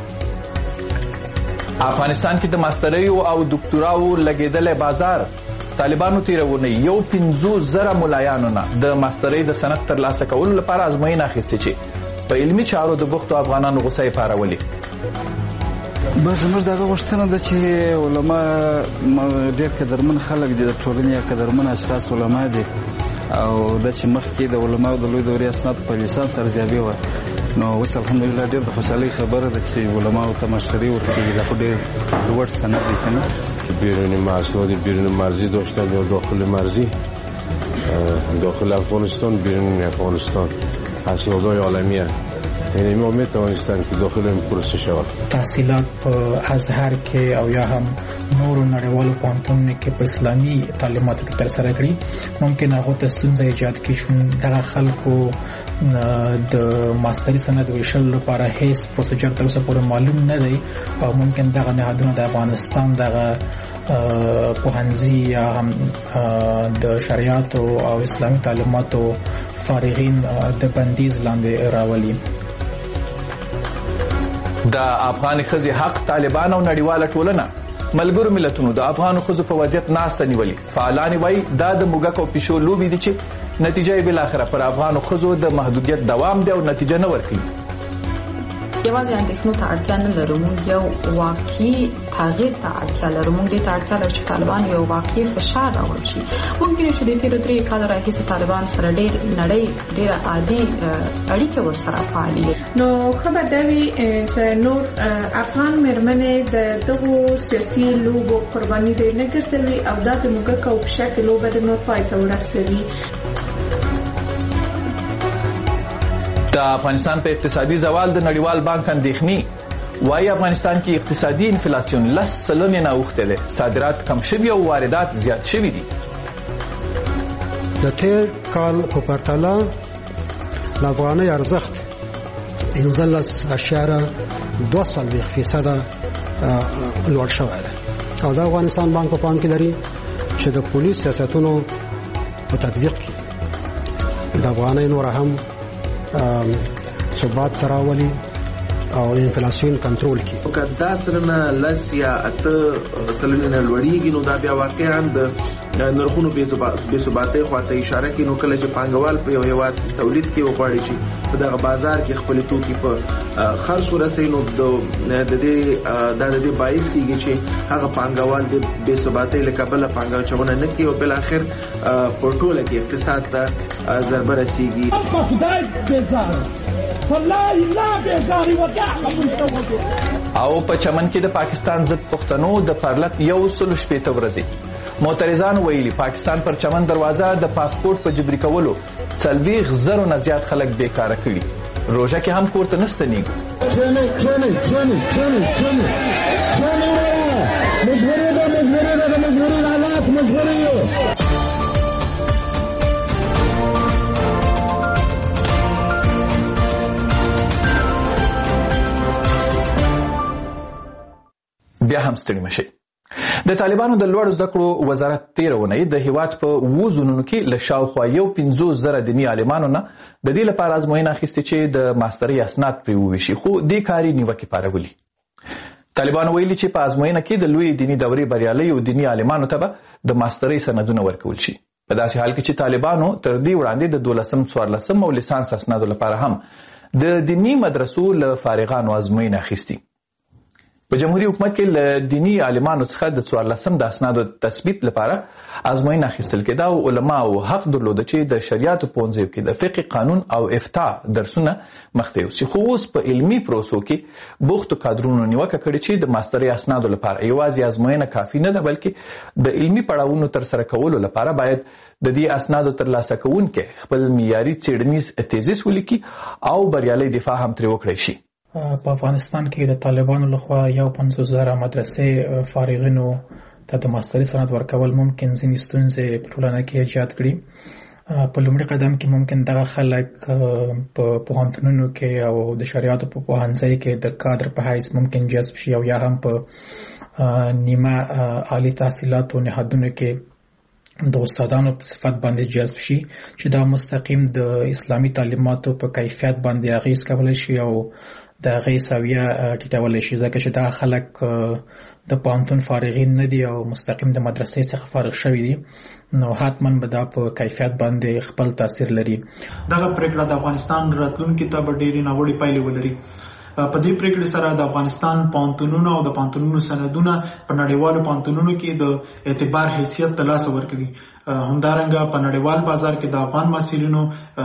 افغانستان کې د ماستریو او دکتوراو لګیدلې بازار. طالبانو تیرې اونۍ یو 50,000 ملایانو نه د ماسترۍ د سند ترلاسه کولو لپاره ازموینه اخیستې چې په علمي چارو د بوختو افغانانو غوسه یې پارولې. بس زموږ دغه غوښتنه ده چې علما ډېر قدرمن خلک دي، د ټولنې قدرمن اشخاص علما دي او د چې مخکې د علماو د لوی دورې اسناد په لیسانس ارزیابي وه، نو اوس الحمدلله ډېر د خوشحالۍ خبره ده چې علماو ته مشورې ورکوي. دا خو ډېر لوړ سند دی که نه. بیرون مسئول بیرون مرزی داشتن یا داخل مرزی، داخل افغانستان بیرون افغانستان اسنادهای عالمیه، یعنی ما میتوانستن که داخل این پروسه شود. تحصیلات په ازهر کې او یا هم نورو نړیوالو پوهنتونونو کې په اسلامي تعلیماتو کې ترسره کړي، ممکن هغه ته ستونزې ایجاد کړي چې دغه خلکو د ماستري سند ویشلو لپاره هیڅ پروسیجر تر اوسه پورې معلوم نه دی او ممکن دغه نهادونه د افغانستان دغه پوهنځي یا هم د شریعت او اسلامي تعلیماتو فارغین د بندیز لاندې راولي. د افغان ښځې حق طالبان او نړیواله ټولنه ملګرو ملتونو د افغان ښځو په وضعیت ناسته نیولي. فعالان وایي دا د موږک او پیشو لوبې دي چې نتیجه یې بالاخره پر افغانو ښځو د محدودیت دوام دی او نتیجه نه ورکوي. یوازې اندېښنو ته اړتیا نه لرو، موږ یو واقعي تغییر ته اړتیا لرو. موږ دې ته اړتیا لرو چې طالبان یو واقعي فشار راوړي شي. ممکن چې د تېرو 3 کالو راهیسې طالبان سره ډېره عادي اړیکې ورسره فعالې دي. نو خبر دا وي چې نور افغان مېرمنې د دغو سیاسي لوبو قرباني دې نه ګرځوي او دا د موږک او پشک لوبه د نور پای ته ورسوي. د افغانستان په اقتصادي زوال د نړیوال بانک اندېښنې وايي افغانستان کې اقتصادي انفلاسیون 10 سلنه نه اوښته ده، صادرات کم شوي او واردات زیات شوي دي. د تیر کال په پرتله د افغانۍ ارزښت 11.2% لوړ شوی دی او د افغانستان بانک په پام کې لري چې د پولیس سیاستونو په تطبیق کې د افغانۍ نور هم ثبات تراولي او انفلاسیون کنټرول کړي. که دا سرنه لس یا 8 سلنه لوړیږي نو دا بیا واقعا د نرخونو بې ثباتۍ خواته اشاره کوي. نو کله چې پانګوال په یو هیواد تولید کې وغواړي چې په دغه بازار کې خپل توکي په خرڅ ورسوي نو د دې باعث کیږي چې هغه پانګوال د بې ثباتۍ له کبله پانګونه نه کوي او بل اخر په ټوله کې اقتصاد ته ضربه رسیږي. او په چمن کې د پاکستان ضد پښتنو د پرلط 160 ورځې معترضان ویلي پاکستان پر چمن دروازه د پاسپورت په جبري کولو 40,000 نه زیات خلک بیکاره کړي. روژه کې هم کور ته نستنیږي. بیا هم ستړي مشي. د طالبانو د لوړو زده کړو وزارت 13 اونۍ د هیواد په 2 زونونو کې له شاوخوا 15,000 دیني عالمانو نه د دې لپاره ازموینه اخیستې چې د ماسترۍ اسناد پرې وویشي، خو دې کاري نیوکې پارولي. طالبانو ویلي چې په ازموینه کې د لوی دیني دورې بریالیو دیني عالمانو ته به د ماسترۍ سندونه ورکول شي. په داسې حال کې چې طالبانو تر دې وړاندې د 12 14 او لیسانس اسنادو لپاره هم د دیني مدرسو له فارغانو ازموینه اخیستي. په جمهوریت حکومت کې له دینی عالمانو څخه د 14 د اسنادو تثبیت لپاره ازموینه اخیستل کېده او علماو حق درلوده چې د شریعت پوهنځیو کې د فقه، قانون او افتاء درسونه مخته یوسي. خو اوس په علمي پروسو کې بوختو کادرونو نیوکه کړې چې د ماسترۍ اسنادو لپاره یوازې ازموینه کافي نه ده، بلکې د علمي پړاوونو ترسره کولو لپاره باید د دې اسنادو ترلاسه کوونکي خپل معیاري څېړنیز تیزیس ولیکي او بریالي دفاع هم ترې وکړی شي. په افغانستان کې د طالبانو لخوا 50,000 مدرسې فارغینو ته د ماسترۍ سند ورکول ممکن ځینې ستونزې په ټولنه کې ایجاد کړي. په لومړي قدم کې ممکن دغه خلک په پوهنتونونو کې او د شریعت په پوهنځي کې د کادر په حیث ممکن جذب شي او یا هم په نیمه عالی تحصیلاتو نهادونو کې د استادانو په صفت باندې جذب شي چې دا مستقیم د اسلامي تعلیماتو په کیفیت باندې اغیز کولی شي او د هغې سویه ټیټولی شي، ځکه چې دا خلک د پوهنتون فارغین نه دي او مستقیم د مدرسې څخه فارغ شوي دي، نو حتما به دا په کیفیت باندې خپل تاثیر لري. دغه پریکړه د افغانستان راتلونکي ته به ډېرې ناوړې پایلې ولري. په دې پریکړې سره د افغانستان پوهنتونونو او د پوهنتونونو سندونه په نړیوالو پوهنتونونو کې د اعتبار حیثیت ترلاسه ورکوي. همدارنګه په نړیوال بازار کې د افغان محصلینو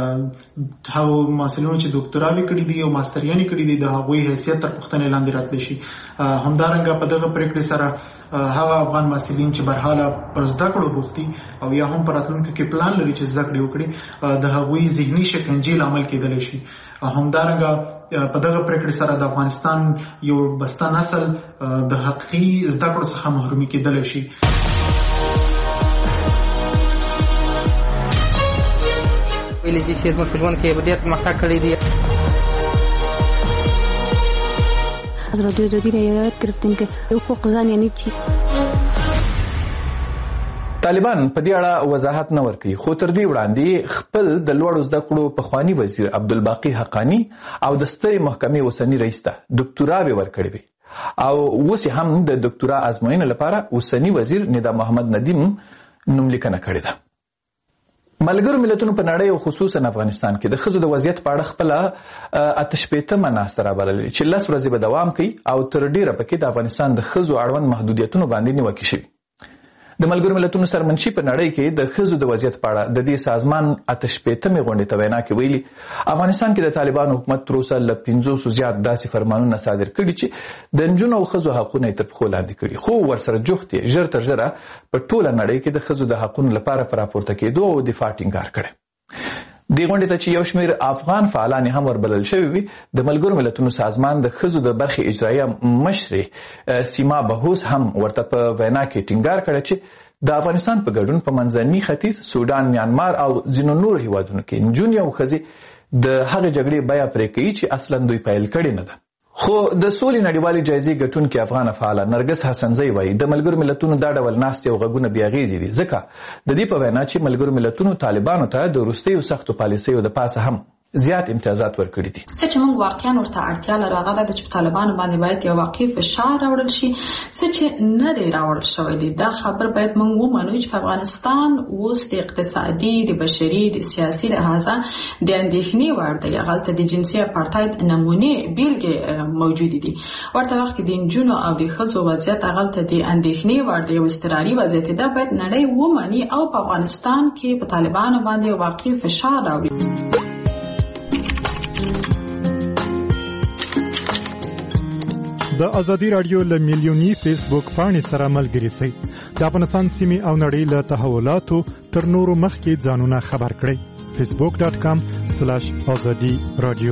چې ډاکټرالي کړي دي او ماستریانې کړي دي د هغوی حیثیت تر پوښتنې لاندې راتلی شي. همدارنګه په دغه پریکړې سره هغه افغان محصلین چې برحاله پر زده کړو بوخت دي او یا هم په راتلونکي کې پلان لري چې زده کړې وکړي د هغوی ذهني شکنجې لامل کېدلی شي. همدارنګه په دغه پریکړې سره د افغانستان یو بسته نسل د حقیقي زده کړو څخه محرومي کېدلی شي. ویلي چې زموږ په ژوند کې ډېر پرمختګ کړی دی. ازادي رایت گرفتیم که حقوق زن یعنی چی. طالبان په دې اړه وضاحت نه ورکوي، خو تر دې وړاندې خپل د لوړو زده کړو پخواني وزیر عبدالباقي حقانی او د سترې محکمې اوسني رئیس ته ډاکټراوې ورکړې وې او اوس هم د ډاکټرا ازموینې لپاره اوسني وزیر ندا محمد ندیم نوملیکنه کړې ده. ملګرو ملتونو په نړۍ او خصوصا افغانستان کې د ښځو د وضعیت په اړه خپله 88مه ناسته رابللې چې 10 ورځې به دوام کوي او تر ډیره پکې د افغانستان د ښځو اړوند محدودیتونو باندې نیوکې شوي. د ملګرو ملتونو سرمنشي په نړۍ کې د ښځو د وضعیت په اړه د دې سازمان 88مې غونډې ته وینا کې ویلي افغانستان کې د طالبانو حکومت تر اوسه له 500 زیات داسې فرمانونه صادر کړي چې د نجونو او ښځو حقونه یې تر پښو لاندې کړي، خو ورسره جوخت یې ژر تر ژره په ټوله نړۍ کې د ښځو د حقونو لپاره په راپورته کېدو او دفاع ټینګار کړی. دې غونډې ته چې یو شمېر افغان فعالان هم وربلل شوي وي، د ملګرو ملتونو سازمان د ښځو د برخې اجرایه مشرې سیما بهوس هم ورته په وینا کې ټینګار کړی چې د افغانستان په ګډون په منځني ختیځ، سودان، میانمار او ځینو نورو هیوادونو کې نجونې او ښځې د هغې جګړې بیه پرې کوي چې اصلا دوی پیل کړې نه ده. خو د سولې نړیوالې جایزې ګټونکې افغانه فعاله نرګس حسنزی وایي د ملګرو ملتونو دا ډول ناستې او غږونه بې اغېزې دي، ځکه د دې په وینا چې ملګرو ملتونو طالبانو ته د وروستیو سختو پالیسیو د پاسه هم زیات امتیازات ورکړي دي. څه چې موږ واقعا ورته اړتیا لرو هغه د طالبانو باندې باید یو واقعي فشار راوړل شي، څه چې نه دی راوړل شوی دی. دا خبر باید موږ ومنو چې په افغانستان اوس د اقتصادي، د بشري، د سیاسي لحاظه د اندېښنې وړ دی. هغلته د جنسي اپارټاید نمونې بیلګې موجودې دي. ورته وخت کې د نجونو او د ښځو وضعیت هغلته د اندېښنې وړ دی، یو اضطراري وضعیت. دا باید نړۍ ومني او په افغانستان کې په طالبانو باندې واقعي فشار راوړي. د ازادي رادیو له میلیونی فیسبوک پاڼې سره ملګري شئ. د افغانستان سیمې او نړۍ له تحولاتو تر نورو مخکې ځانونه خبر کړئ. facebook.com/azadi radio.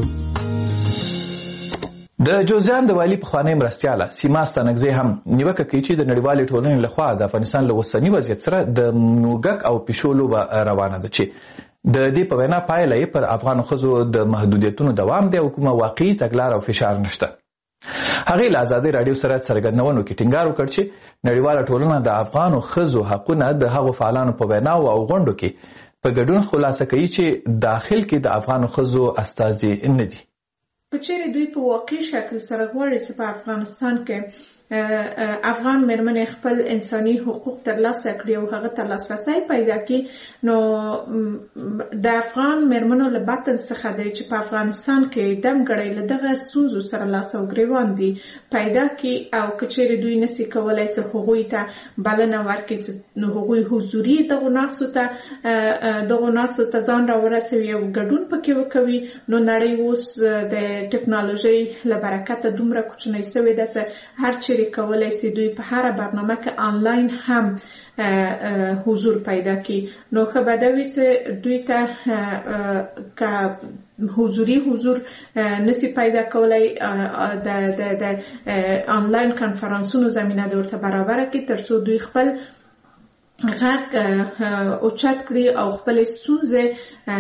د جوزجان د والی پخوانی مرستیاله سیما ستانکزی هم نیوکه کوي چې د نړیوالې ټولنې لخوا د افغانستان له اوسني وضعیت سره د موږک او پیشو لوبه روانه ده چې د دې په وینا پایله یې پر افغان ښځو د محدودیتونو دوام دی او کومه واقعي تګلاره او فشار نشته. هغه له ازادي رادیو سره څرګندونو کې ټینګار وکړ چې نړیواله ټولنه د افغانو ښځو حقونه د هغو فعالانو په ویناو او غونډو کې په ګډون خلاصه کوي چې داخل کې د افغانو ښځو استازي نه دي. په چیرې دوی په واقعي شکل سره غواړي چې په افغانستان کې افغان مېرمنې خپل انساني حقوق ترلاسه کړي او هغه ته لاسرسی پیدا کړي، نو د افغان مېرمنو له باطن څخه دی چې په افغانستان کې دمګړی له دغه ستونزو سره لاس او ګریوان دي پیدا کړي او که چیرې دوی نسي کولی چې هغوی ته بلنه ورکړي، نو هغوی حضوري دغو ناستو ته ځان راورسوي او ګډون پکې وکوي. نو نړۍ اوس د ټکنالوژۍ له برکته دومره کوچنۍ سوې ده چې هر چیرې کولی سي دوی په هره برنامه کې آنلاین هم حضور پیدا کړي. نو ښه به دا وي چې دوی ته که حضور نسی پیدا کولی د آنلاین کنفرانسونو زمینه د ورته برابره کړي تر څو دوی خپل غږ اوچت کړي او خپل ستونزې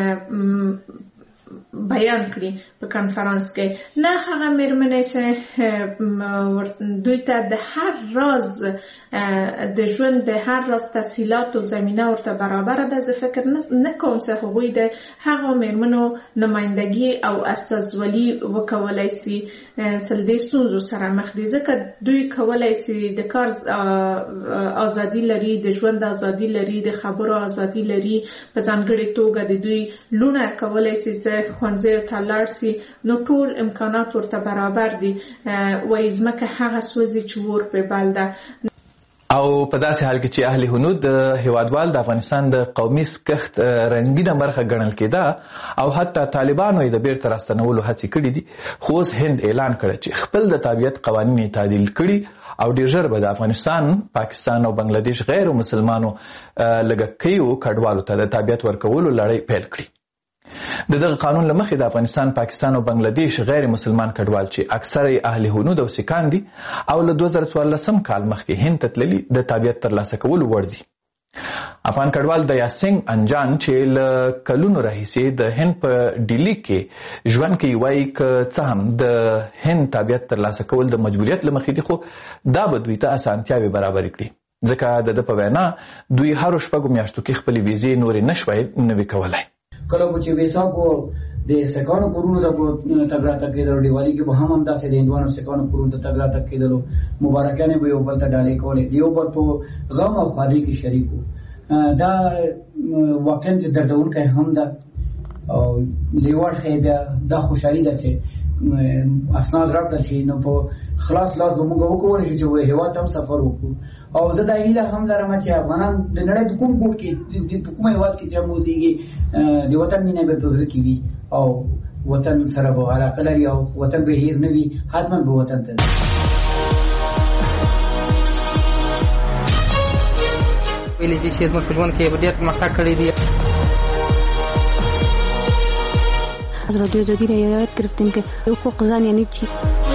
بیان کړي په کنفرانس کې. نه هغه مېرمنې چې دوی ته د هر راز د ژوند د هر راز تسهیلات او زمینه ورته برابره ده. زه فکر نه کوم چې هغوی د هغو مېرمنو نمایندګي او استازولي وکولی سي چې د ستونزو سره مخ دي، ځکه دوی کولی سي د کار ازادي لري، د ژوند ازادي لري، د خبرو ازادي لري. په ځانګړې توګه د دوی لونه کولی سي ښوونځیو ته لاړ سي، نو ټول امکانات ورته برابر دي. وایي ځمکه هغه سوځي چې اور پرې بل ده. او په داسې حال کې چې اهل هنود د هیوادوال د افغانستان د قومي سکښت رنګینه برخه ګڼل کېده او حتی طالبانو یې د بیرته راستنولو هڅې کړې دي، خو اوس هند اعلان کړی چې خپل د تابعیت قوانین یې تعدیل کړي او ډېر ژر به د افغانستان، پاکستان او بنگلادیش غیر مسلمانو لږکیو کډوالو ته د تابعیت ورکولو لړۍ پیل کړي. د دغه قانون له مخې د افغانستان، پاکستان او بنگلادیش غیر مسلمان کډوال چې اکثره اهل هنود او سیکان دي او له 2014 کال مخکې هند ته تللي د تابعیت ترلاسه کولو وړ دي. افغان کډوال د یاسنګ انجان چې له کلونو راهیسې د هند په ډیلي کې ژوند کوي وایي که څه هم د هند تابعیت ترلاسه کول د مجبوریت له مخې دي، خو دا به دوی ته اسانتیاوې برابرې کړي، ځکه د ده په وینا دوی هرو 6 میاشتو کې خپلې ویزې نورې نشوی نوې کولی. کله چې ویسا کو د سکانو کورونو ته تګ راتګ کېدلو، دیوالي کې به هم داسې د هندوانو سکانو کورونو ته تګ راتګ کېدلو، مبارکانې به یو بل ته ډالۍ کولې، د یو بل په غم او ښادۍ کې شریک وو. دا واقعا چې دردونکی هم ده او لیوړ ښیي بیا دا خوشحالي ده چې اسناد راکړه شي، نو په خلاص لاس به موږ وکولی شو چې هېواد ته هم سفر وکړو. او زه دا هیله هم لرم چې افغانان د نړۍ په کوم ګوټ کې په کوم هېواد کې چې هم اوسېږي د وطن مینه به په زړه کې وي او وطن سره به علاقه لري او وطن به هیر نه وي، حتما به وطن ته ځي. ویلې چې زموږ په ژوند کې ډېر پرمختګ کړی دی. از رادیو آزادی رعایت گرفتیم که حقوق زن یعنی چی.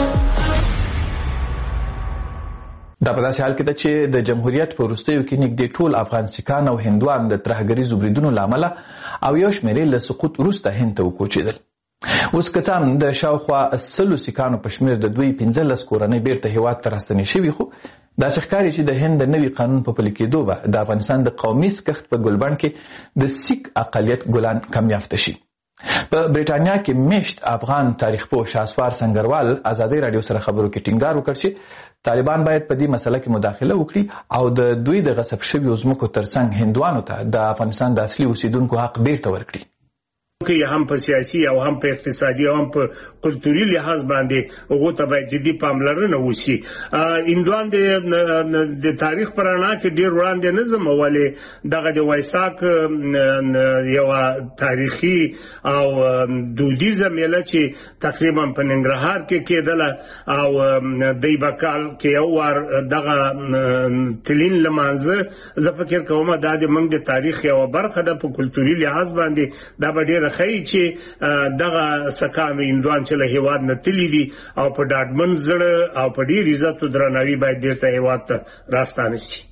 دا په داسې حال کې ده چې د جمهوریت په وروستیو کې نږدې ټول افغان سیکان او هندوان د ترهګریزو بریدونو له امله او یو شمېرې له سقوط وروسته هند ته وکوچېدل. اوس که څه هم د شاوخوا 100 سیکانو په شمېر د دوی 15 کورنۍ بیرته هېواد ته راستنې شوي، خو داسې ښکاري چې د هند د نوي قانون په پلي کېدو به د افغانستان د قومي سکښت په ګلبڼ کې د سیک اقلیت ګلان کم یافته شي. په بریټانیا کې میشت افغان تاریخ پوه شاسوار سنگروال ازادي رادیو سره خبرو کې ټینګار وکړ چې طالبان باید په دې مسله کې مداخله وکړي او د دوی د غصب شویو ځمکو ترڅنګ هندوانو ته د افغانستان د اصلي اوسیدونکو حق بیرته ورکړي. که هم په سیاسي او هم په اقتصادي او هم په کلتوري لحاظ باندې هغه ته باید جدي پاملرنه وشي. هندوان د تاریخ پر اړه کې ډیر وړاندې نه زموالې دغه د وایساک یو تاریخي او دودیزه میله چې تقریبا په ننګرهار کې کېدله او د بکال کې یو ور دغه تلین لمانځه زه فکر کوم دا د موږ د تاریخ یو برخه ده په کلتوري لحاظ باندې دا ډیر خی چې دغه سکام هندوان چې له هیواد نه تللی دي او په ډاډمن زړه او په ډیر عزت او درناوي باید بیرته هیواد ته راستانه شي.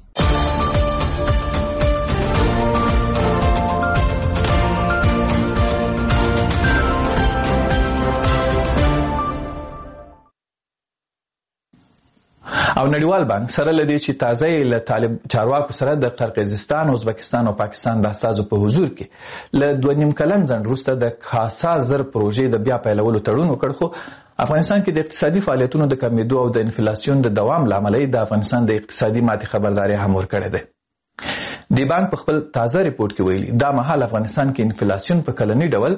او نړیوال بانک سره لدی چې تازه له طالب چارواکو سره د قرقیزستان، ازبکستان او پاکستان د استازو په حضور کې له 2.5 کلن ځنډ وروسته د کاسا زر پروژې د بیا پیلولو تړون وکړ، خو افغانستان کې د اقتصادي فعالیتونو د کمیدو او د انفلاسیون د دوام لامل د افغانستان د اقتصادي ماتې خبرداري هم ورکړې ده. د بانک په خپل تازه ریپورت کې ویلي دا مهال افغانستان کې انفلاسیون په کلنی ډول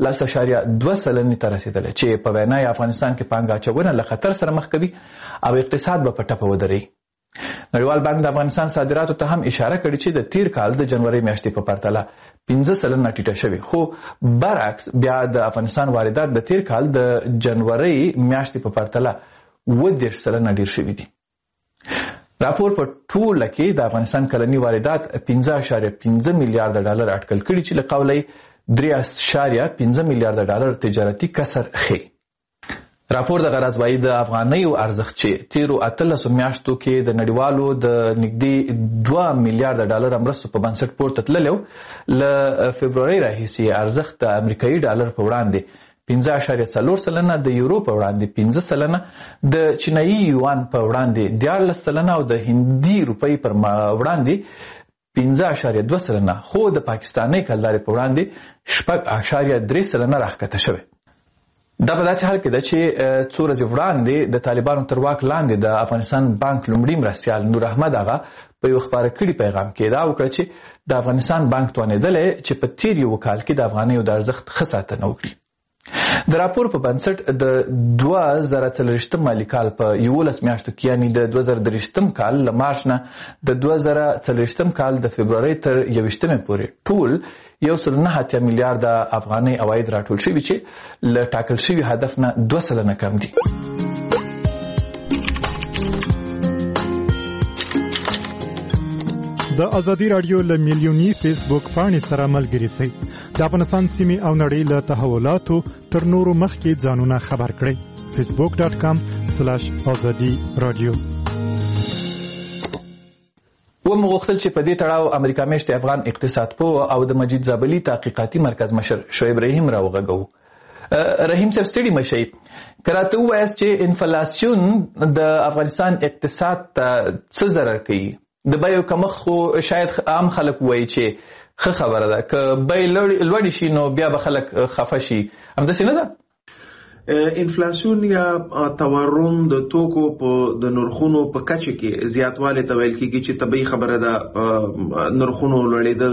0.2% ته رسیدلی چې په وینا افغانستان کې پانګه اچونه له خطر سره مخ کوي او اقتصاد به په ټپه ودرېږي. نړیوال بانک د افغانستان صادراتو ته هم اشاره کړې چې د تیر کال د جنوري میاشتې په پرتله 15% ټیټه شوې، خو برعکس بیا د افغانستان واردات د تیر کال د جنوري میاشتې په پرتله 10% ډیر شوي دي. راپور په ټوله کې د افغانستان کلنی واردات 15.5 میلیارډ ډالر اټکل کړي چې له قوله 3.5 میلیارډ ډالر تجارتي کسر ښیي. راپور د غرض وايي د افغانیو ارزښت چې تیرو 18 میاشتو کې د نړیوالو د نږدې 2 میلیارډ ډالر مرستو په بنسټ پورته تللی له فبروري راهیسې ارزښت د امریکایي ډالر په وړاندې 15.4%، د یورو په وړاندې 5%، د چینایي یوان په وړاندې 14% او د هندي روپۍ پر وړاندې 15.2%، خو د پاکستاني کلدارې په وړاندې 6.3% راښکته شوی. دا په داسې حال کې ده چې څو ورځې وړاندې د طالبانو تر واک لاندې د افغانستان بانک لومړي مرستیال نور احمد آغا په یو خبره کړي پیغام کې دا وکړه چې د افغانستان بانک توانېدلی چې په تیر یو کال کې د افغانیو د ارزښت ښه ساتنه وکړي. د راپور په بنسټ د 2040 مالي کال په 11 میاشتو کې یعنی د 2023 کال له مارچ نه د 2040 کال د فبروري تر 21 پورې ټول 1.9 میلیارډ افغاني عواید راټول شوي چې له ټاکل شوي هدف نه 2% کم دي. د ازادي رادیو له میلیونی فیسبوک پاڼې سره ملګري شئ. د افغانستان سیمې او نړۍ له تحولاتو تر نورو مخکې ځانونه خبر کړئ. facebook.com/azadi radio. ومغوښتل چې په دې تړاو امریکا میشت افغان اقتصاد پوه او د مجید زابلي تحقیقاتي مرکز مشر شعیب رحیم راوغږو. رحیم صاحب ستړي مشئ، کراته وایاست چې انفلاسیون د افغانستان اقتصاد ته څه ضرر کوي؟ د بیو کمښت خو شاید عام خلک وایي چې ښه خبره ده، که بیې لوړې شي نو بیا به خلک خفه شي، همداسې نه ده؟ انفلاسیون یا تورم د توکو په د نرخونو په کچه کې زیاتوالی ته ویل کېږي چې طبیعي خبره ده. نرخونو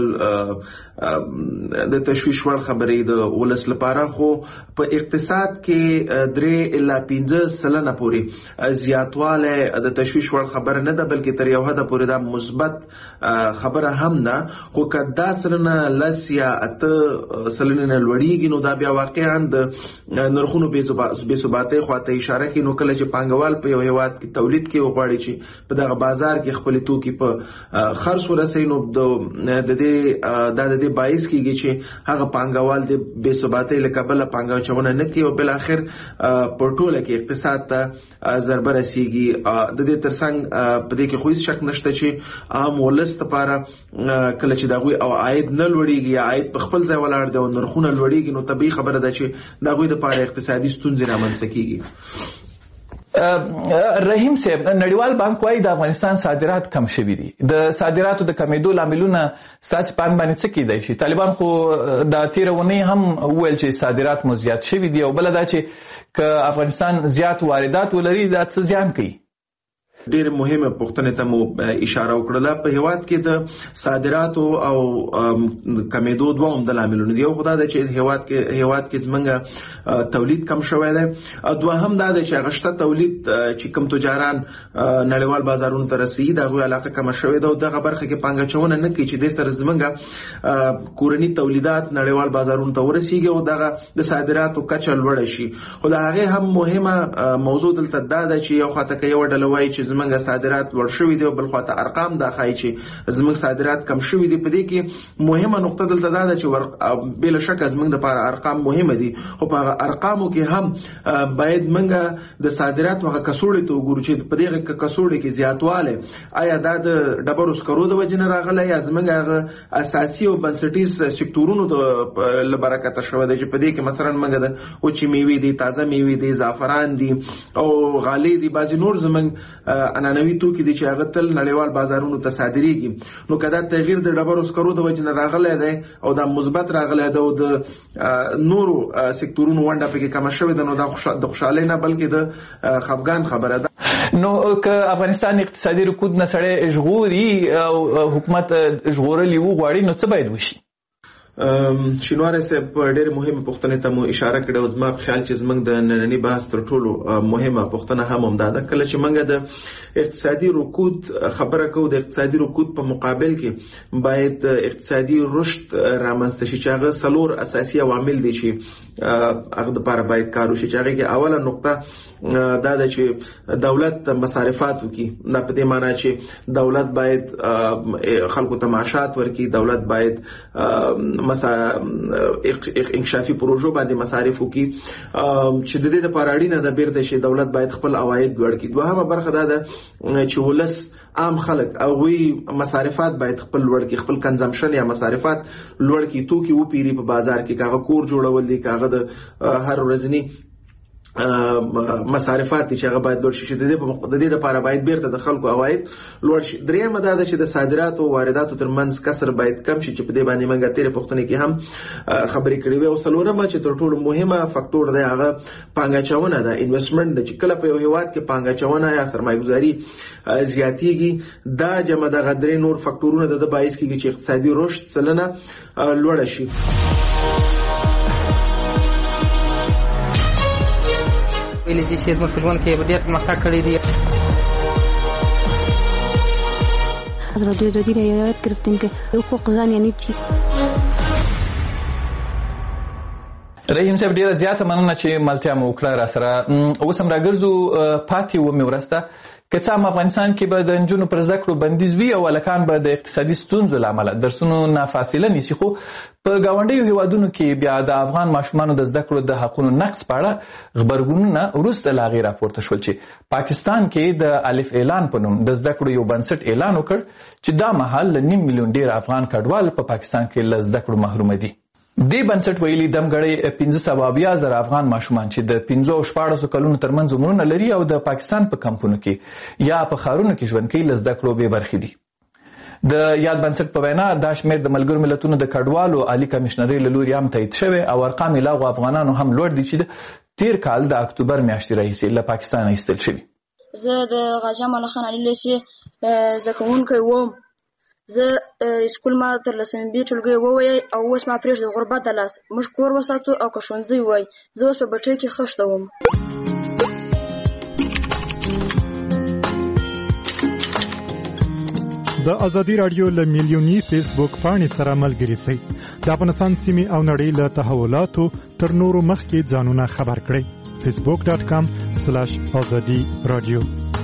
لوړېدل د تشویش وړ خبرې د ولس لپاره، خو په اقتصاد کې 3-5% پورې زیاتوالی د تشویش وړ خبره نه ده، بلکې تر یو حده پورې دا مثبت خبره هم ده. خو که 10% یا 8% نه لوړېږي نو دا بیا واقعا د نرخونو بې ثباتۍ خواته اشاره کوي. نو کله چې پانګوال په یو هیواد کې تولید کوي وغواړي چې په دغه بازار کې خپل توکي په خرڅ ورسوي، نو د دې باعث کېږي چې هغه پانګوال د بې ثباتۍ له کبله پانګه اچونه نه کوي او بالاخر په ټوله کې اقتصاد ته ضربه رسېږي. د دې ترڅنګ په دې کې خو هیڅ شک نشته چې عام ولس لپاره کله چې د هغوی عاید نه لوړېږي یا عاید په خپل ځای ولاړ دی او نرخونه لوړېږي، نو طبیعي خبره ده چې د هغوی دپاره اقتصادي ستونزې رامنځته کېږي. رحیم صاحب، نړیوال بانک وايي د افغانستان صادرات کم شوي دي. د صادراتو د کمیدو لاملونه ستاسو په اند باندې څه کیدای شي؟ طالبان خو د تیره اونۍ هم وویل چې صادرات مو زیات شوي دي، او بله دا چې که افغانستان زیات واردات ولري دا څه زیان کوي؟ ډېر مهمه پوښتنه ته مو اشاره وکړه. په هیواد کې د صادراتو او کمیدو دوه عمده لاملونه دي. یو خو دا ده چې هیواد کې زمونږ تولید کم شوی دی، دوهم دا ده چې هغه شته تولید چې کوم تجاران نړیوال بازارونو ته رسېږي د هغوی علاقه کمه شوې ده، او دغه برخه کې پانګه اچونه نه کوي چې دې سره زمونږ کورني تولیدات نړیوال بازارونو ته ورسېږي او دغه د صادراتو کچه لوړه شي. خو د هغې هم مهمه موضوع دلته دا ده چې یو خواته که یوه ډله وایي چې زمونږ صادرات لوړ شوي دي او بل خواته ارقام دا ښایي چې زمونږ صادرات کم شوي دي. په دې کې مهمه نقطه دلته دا ده چې بلا شکه زمونږ دپاره ارقام مهمه دي، خو په هغه ارقامو کې هم باید موږ د صادراتو هغه کڅوړې ته وګورو چې په دغه کڅوړې کې زیاتوالی آیا دا د ډبرو سکرو د وجې نه راغلی یا زموږ هغه اساسي او بنسټیز سکتورونو له برکته شوی دی، چې په دې کې مثلا موږ د وچې میوې دي، تازه میوې دي، زعفران دي او غالۍ دي، بعضې نور زموږ عنعنوي توکي دي چې هغه تل نړیوال بازارونو ته صادریږي. نو که دا تغییر د ډبرو سکرو د وجې نه راغلی دی او دا مثبت راغلی دی او د نورو سکتورونو ونډه پکې کمه شوې ده، نو دا د خوشحالۍ نه بلکې د خفګان خبره ده. نو که افغانستان اقتصادي رکود نه سړی ژغوري او حکومت ژغورلي وغواړي نو څه باید وشي؟ شینواری صاحب ډېرې مهمه پوښتنې ته مو اشاره کړې او زما په خیال چې زموږ د ننني بحث تر ټولو مهمه پوښتنه هم همدا ده. کله چې موږ د اقتصادي رکود خبره کوو، د اقتصادي رکود په مقابل کې باید اقتصادي رشد رامنځته شي چې هغه څلور اساسي عوامل دي چې هغه دپاره باید کار وشي. چې هغې کې اوله نقطه دا ده چې دولت مصارفات وکړي. دا په دې معنی چې دولت باید خلکو ته معاشات ورکړي، دولت باید انکشافي پروژو باندې مصارف وکړي چې د دې لپاره اړینه ده بیرته چې دولت باید خپل عواید لوړ کړي. دوهمه برخه دا ده چې ولس عام خلک هغوی مصارفات باید خپل لوړ کړي، خپل کنزمپشن یا مصارفات لوړ کړي، توکي وپیري په بازار کې، که هغه کور جوړول دي، که هغه د هر ورځني مصارفات چې هغه باید لوړ شي. د دې لپاره باید بیرته د خلکو عواید لوړ شي. دریمه دا ده چې د صادراتو او وارداتو ترمنځ کسر باید کم شي، چې په دې باندې موږ تېرې پوښتنې کې هم خبرې کړې وې. او څلورمه چې تر ټولو مهمه فکتور دی هغه پانګه اچونه ده، انویسټمنټ ده. چې کله په یو هېواد کې پانګه اچونه یا سرمایه ګذاري زیاتېږي، دا جمع دغه درې نور فکتورونه د باعث کېږي چې اقتصادي رشد سلنه لوړه شي. ویلې چې زموږ په ژوند کې ډېر پرمختګ کړی دی. حضرت دادی را یاد گرفتیم که حقوق زن یعنی چی؟ رحیم صاحب ډیره زیاته مننه چې ملتیا مو وکړه را سره. اوس هم راګرځو پاتې ومې ورسته که څه هم افغانستان کې به د نجونو پر زده کړو بندیز وي او هلکان به د اقتصادي ستونزو له امله درسونو نه فاصله نیسي، خو په ګاونډیو هیوادونو کې بیا د افغان ماشومانو د زده کړو د حقونو نقض په اړه غبرګونونه وروسته له هغې راپورته شول چې پاکستان کې د الف اعلان په نوم د زده کړو یو بنسټ اعلان وکړ چې دا مهال له 9 میلیون ډېر افغان کډوال په پاکستان کې له زده کړو محرومه دي. دې بنسټ ویلي دمګړی 570,000 افغان ماشومان چې د 15 او 14 کلونو ترمنځ عمرونه لري او د پاکستان په کمپونو کې یا په ښارونو کې ژوند کوي له زده کړو بې برخې دي. د یاد بنسټ په وینا دا شمېر د ملګرو ملتونو د کډوالو عالي کمشنرۍ له لوري هم تایید شوی او ارقام یې له هغو افغانانو هم لوړ دي چې د تیر کال د اکتوبر میاشتې راهیسې له پاکستانه ایستل شوي. زه د غازي امان الله خان علي لیسې زده کوونکی وم. زه سکول ما تر 10مې ټولګی ووایي او اوس ما پرېږدي غربت د لاس. موږ کور وساتو او که ښوونځی وای. زه اوس په بټۍ کې خښته وم. د ازادي رادیو له میلیوني فیسبوک پاڼې سره ملګري شئ. د افغانستان سیمې او نړۍ له تحولاتو تر نورو مخکې ځانونه خبر کړئ. facebook.com/azadi radio.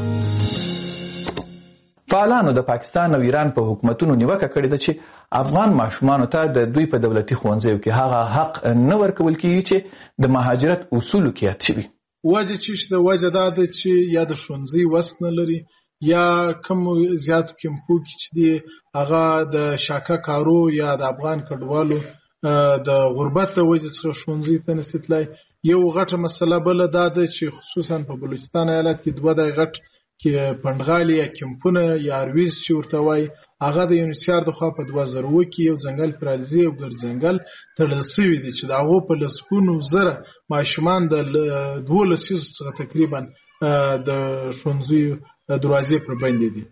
فعالانو د پاکستان او ایران په حکومتونو نیوکه کړې ده چې افغان ماشومانو ته د دوی په دولتي ښوونځیو کې هغه حق نه ورکول کېږي چې د مهاجرت اصولو کې یاد شوي. وجه چې د وجه دا ده چې یا د ښوونځي وس نه لري یا کوم زیاتو کمپو کې چې دی هغه د شاکه کارو یا د افغان کډوالو د غربت د وجې څخه ښوونځي ته نشي تللی. یو غټه مسله بله دا ده چې خصوصا په بلوچستان ایالت کې دوه د غټ کې پنډغالي یا کمپونه یا ارویز چې ورته وایي هغه د یونیسیار د خوا په 2000 کې یو ځنګل پرالزي او ګرځنګل تړل شوی دی چې د هغو په لسګونو زره ماشومان د 12 څخه تقریبا د ښوونځیو دروازې پر بندې دي.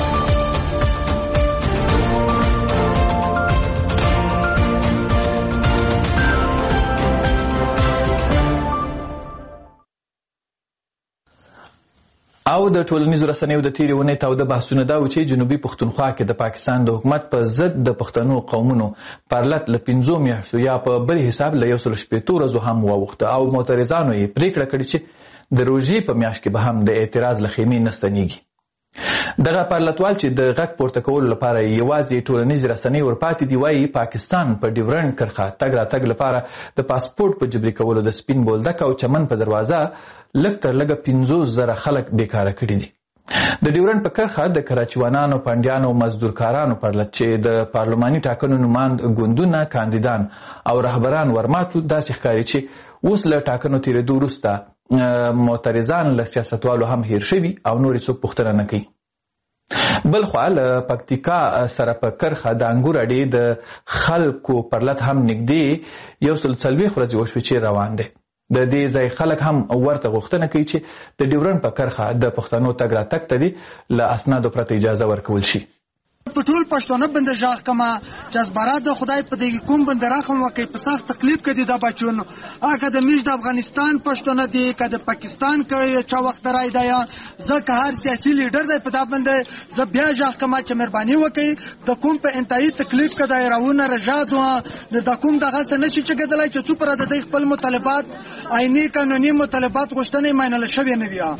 او د ټولنیزو رسنیو د تیرې ونې تاوده بحثونه دا و چې جنوبي پښتونخوا کې د پاکستان د حکومت په ضد د پښتنو قومونو پرلت له 5 میاشتو یا په بل حساب له 160 ورځو هم واوښته او معترضانو یې پریکړه کړې چې د روژې په میاشت کې به هم د اعتراض له خیمې نه ستنېږي. دغه پرلتوال چې د غږ پورته کولو لپاره یوازې ټولنیزې رسنۍ ورپاتې دي وایي پاکستان په ډیورنډ کرښه تګ راتګ لپاره د پاسپورټ په جبري کولو د سپین بولدک او چمن په دروازه لږ تر لږه 50,000 خلک بیکاره کړي دي. د ډیورنډ په کرښه د کراچیوانانو، پنډیانو، مزدورکارانو پرلت چې د پارلماني ټاکنو نماند ګوندونه، کاندیدان او رهبران ورماتو داسې ښکاري چې اوس له ټاکنو تېرېدو وروسته معترضان له سیاستوالو هم هیر شوي او نورې څوک پوښتنه نه کوي. بل خوا له پکتیکا سره په کرښه د انګور اډې د خلکو پرلت هم نږدې 140 ورځې وشوې چې روان دی. د دې ځای خلک هم ورته غوښتنه کوي چې د ډیورنډ په کرښه د پښتنو تګ راتګ ته دې له اسنادو پرته اجازه ورکول شي. په ټول پښتانه باندې ژغ کما چې زبرات د خدای په دې کوم باندې راخم وکي په سخت تکلیف کې دي د بچون هغه د میش د افغانستان پښتانه دي که د پاکستان کې چا وخت راي دی ځکه هر سیاسي لیډر دی په دا باندې ز بیا ژغ کما چې مهرباني وکي د کوم په انتهایی تکلیف کې دی راونه رجادو د کوم دغه څه نشي چې کېدلای چې څو پر د خپل مطالبات عیني قانوني مطالبات غوښتنې مینل شوی نه بیا.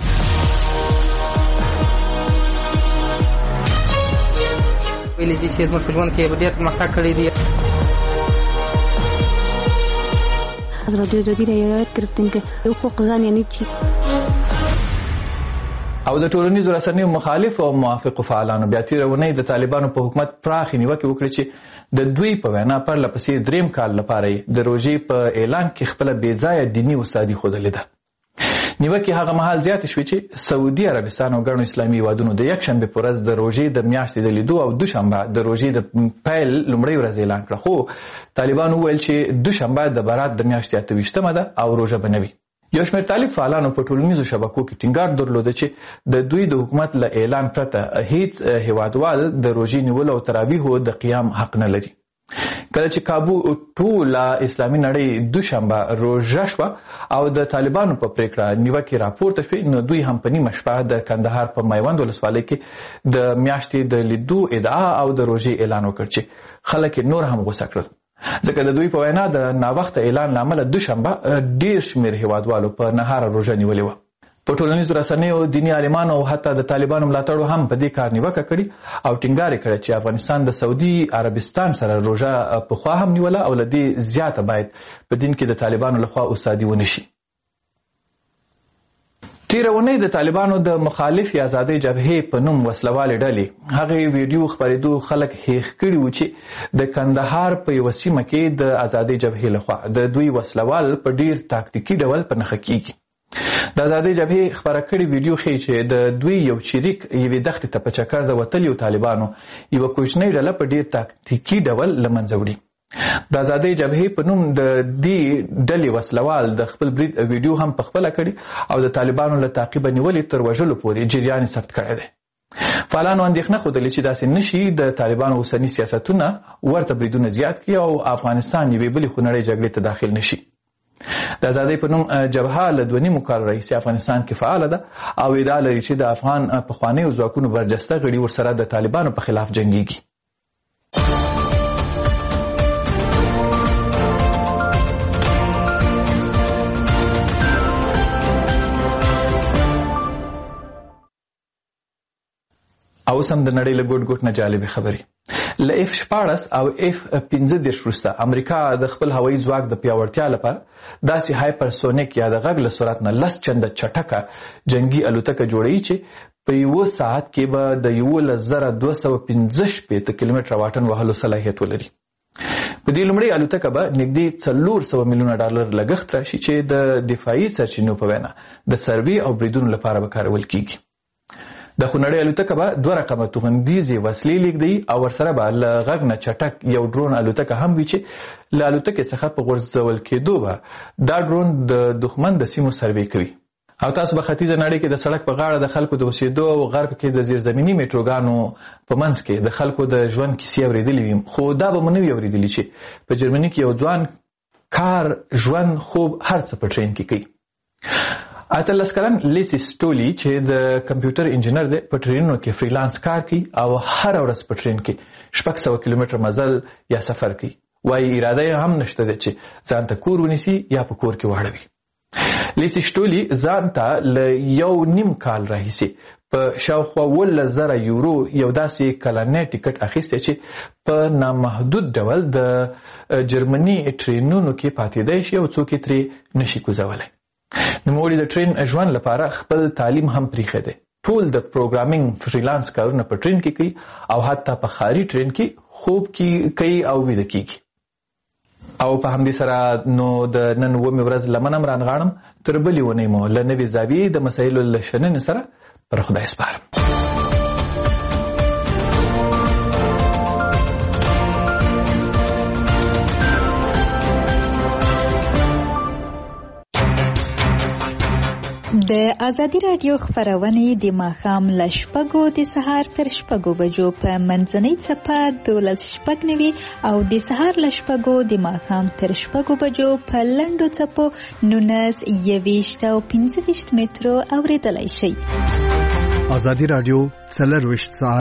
ویلې چې زموږ په ژوند کې ډېر پرمختګ کړی دی. ازادي رایت گرفتیم که حقوق زن یعنی چی؟ او د ټولنیزو رسنیو مخالف او موافق فعالانو بیا تېره اونۍ د طالبانو په حکومت پراخې نیوکې وکړې چې د دوی په وینا پرله پسې 3 کال لپاره د روژې په اعلان کې خپله بېځایه دیني استادي ښودلې ده. نیوکې هغه مهال زیاتې شوې چې سعودي عربستان او ګڼو اسلامي هیوادونو د یکشنبې په ورځ د روژې د میاشتې د لیدو او دوشنبه د روژې د پیل لومړۍ ورځ اعلان کړه، خو طالبانو وویل چې دوشنبه د برات د میاشتې 28مه ده او روژه به نه وي. یو شمېر طالب فعالانو په ټولنیزو شبکو کې ټینګار درلوده چې د دوی د حکومت له اعلان پرته هیڅ هیوادوال د روژې نیولو او تراویحو د قیام حق نه لري. کله چې کابو ټوله اسلامي نړۍ دوشنبه روژه شوه او د طالبانو په پریکړه نیوکې راپورته شوې نو دوی هم په نیمه شپه د کندهار په میوند ولسوالۍ کې د میاشتې د لیدو ادعا او د روژې اعلان وکړ چې خلک نور هم غوسه کړل، ځکه د دوی په وینا د ناوخته اعلان له امله دوشنبه ډېر شمېر هیوادوالو په نهاره روژه نیولې وه. په ټولنیزو رسنیو دیني عالمانو او حتی د طالبانو ملاتړو هم په دې کار نیوکه کړې او ټینګار یې کړی چې افغانستان د سعودي عربستان سره روژه پخوا هم نیوله او له دې زیاته باید په دین کې د طالبانو لخوا استادي ونه شي. تېره اونۍ د طالبانو د مخالفې ازادۍ جبهې په نوم وسلوالې ډلې هغې ویډیو خپرېدو خلک هیښ کړي وو چې د کندهار په یوه سیمه کې د ازادۍ جبهې لخوا د دوی وسلوال په ډېر تاکتیکي ډول په نښه کېږي. د ازادۍ جبهې خپره کړې ویډیو ښیي چې د دوی یو چریک یوې دښتې ته په چکر د وتلیو طالبانو یوه کوچنۍ ډله په ډېر تاکتیکي ډول له منځه وړي. د ازادۍ جبهې په نوم د دې ډلې وسلوال د خپل برید ویډیو هم پخپله کړي او د طالبانو له تعقیبه نیولې تر وژلو پورې جریان یې ثبت کړی دی. فعالانو اندېښنه ښودلې چې داسې نشي د طالبانو اوسني سیاستونه ورته بریدونه زیات کړي او افغانستان یوې بلې خونړۍ جګړې ته داخل نشي. د ازادۍ په نوم جبهه له 2.5 کال راهیسې افغانستان کې فعاله ده او ادعا لري چې د افغان پخوانیو ځواکونو برجسته غړي ورسره د طالبانو په خلاف جنګیږي. او سم د نړۍ له ګوټ ګوټ نه جالبې خبرې. له F-14 او F-15 وروسته امریکا د خپل هوایي ځواک د پیاوړتیا لپاره داسې هایپرسونیک یا د غږ له سرعت نه 10 چنده چټکه جنګي الوتکه جوړوي چې په یوه ساعت کې به د 11,215 کیلومتره واټن وهلو صلاحیت ولري. په دې لومړۍ الوتکه به نږدې 400 میلیونه ډالر لګښت راشي چې د دفاعي سرچینو په وینا د سروې او بریدونو لپاره به کارول کیږي. د خونړۍ الوتکه به 2 رقمه توغندیزې وسلې لیږدوي او ورسره به له غږ نه چټک یو ډرون الوتکه هم وي چې له الوتکې څخه په غورځول کېدو به دا ډرون د دښمن د سیمو سروې کوي. او تاسو به ختیځه نړۍ کې د سړک په غاړه د خلکو د اوسېدو او غرب کې د زیرزمیني میټروګانو په منځ کې د خلکو د ژوند کیسې اورېدلې وي، خو دا به مو نه وي اورېدلي چې په جرمني کې یو ځوان کار ژوند خوب هر څه په ټرین کې کوي. 18 کلن لیسی سټولی چې د کمپیوټر انجینر دی په ټرینونو کې فریلانس کار کوي او هر ورځ په ټرین کې 600 کیلومتر مزل یا سفر کوي. وايي اراده هم نشته ده چې ځان ته کور ونیسي یا په کور کې واړوي. لیسی سټولی ځان ته ل 1.5 کال راهیسي په شاوخوا 10,000 یورو یو داسې کلنی ټیکټ اخیستی چې په نامحدود ډول د جرمني ټرینونو کې پاتېدی شي او څوک یې ترې نشي کوزولی. نوموړي د ټرین ژوند لپاره خپل تعلیم هم پریښی دی. ټول د پروګرامینګ فریلانس کارونه په ټرین کې کوي او حتی په ښاري ټرین کې خوب کوي او ویده کیږي. او په همدې سره نو د نن 9 ورځ لمنم رانغاړم تر بلې ونې مو له نوې زاویې د مسایلو له شننې سره پر خدای سپارم. د ازادي راډیو خبرونه د ماښام له 6 د سهار تر 6 بجو په منځنۍ څپه 12:09 او د سهار له 6 د ماښام تر 6 بجو په لنډو څپو 19 21 او 25 مترو اوریدلای شئ. ازادي راډیو 24 ساعت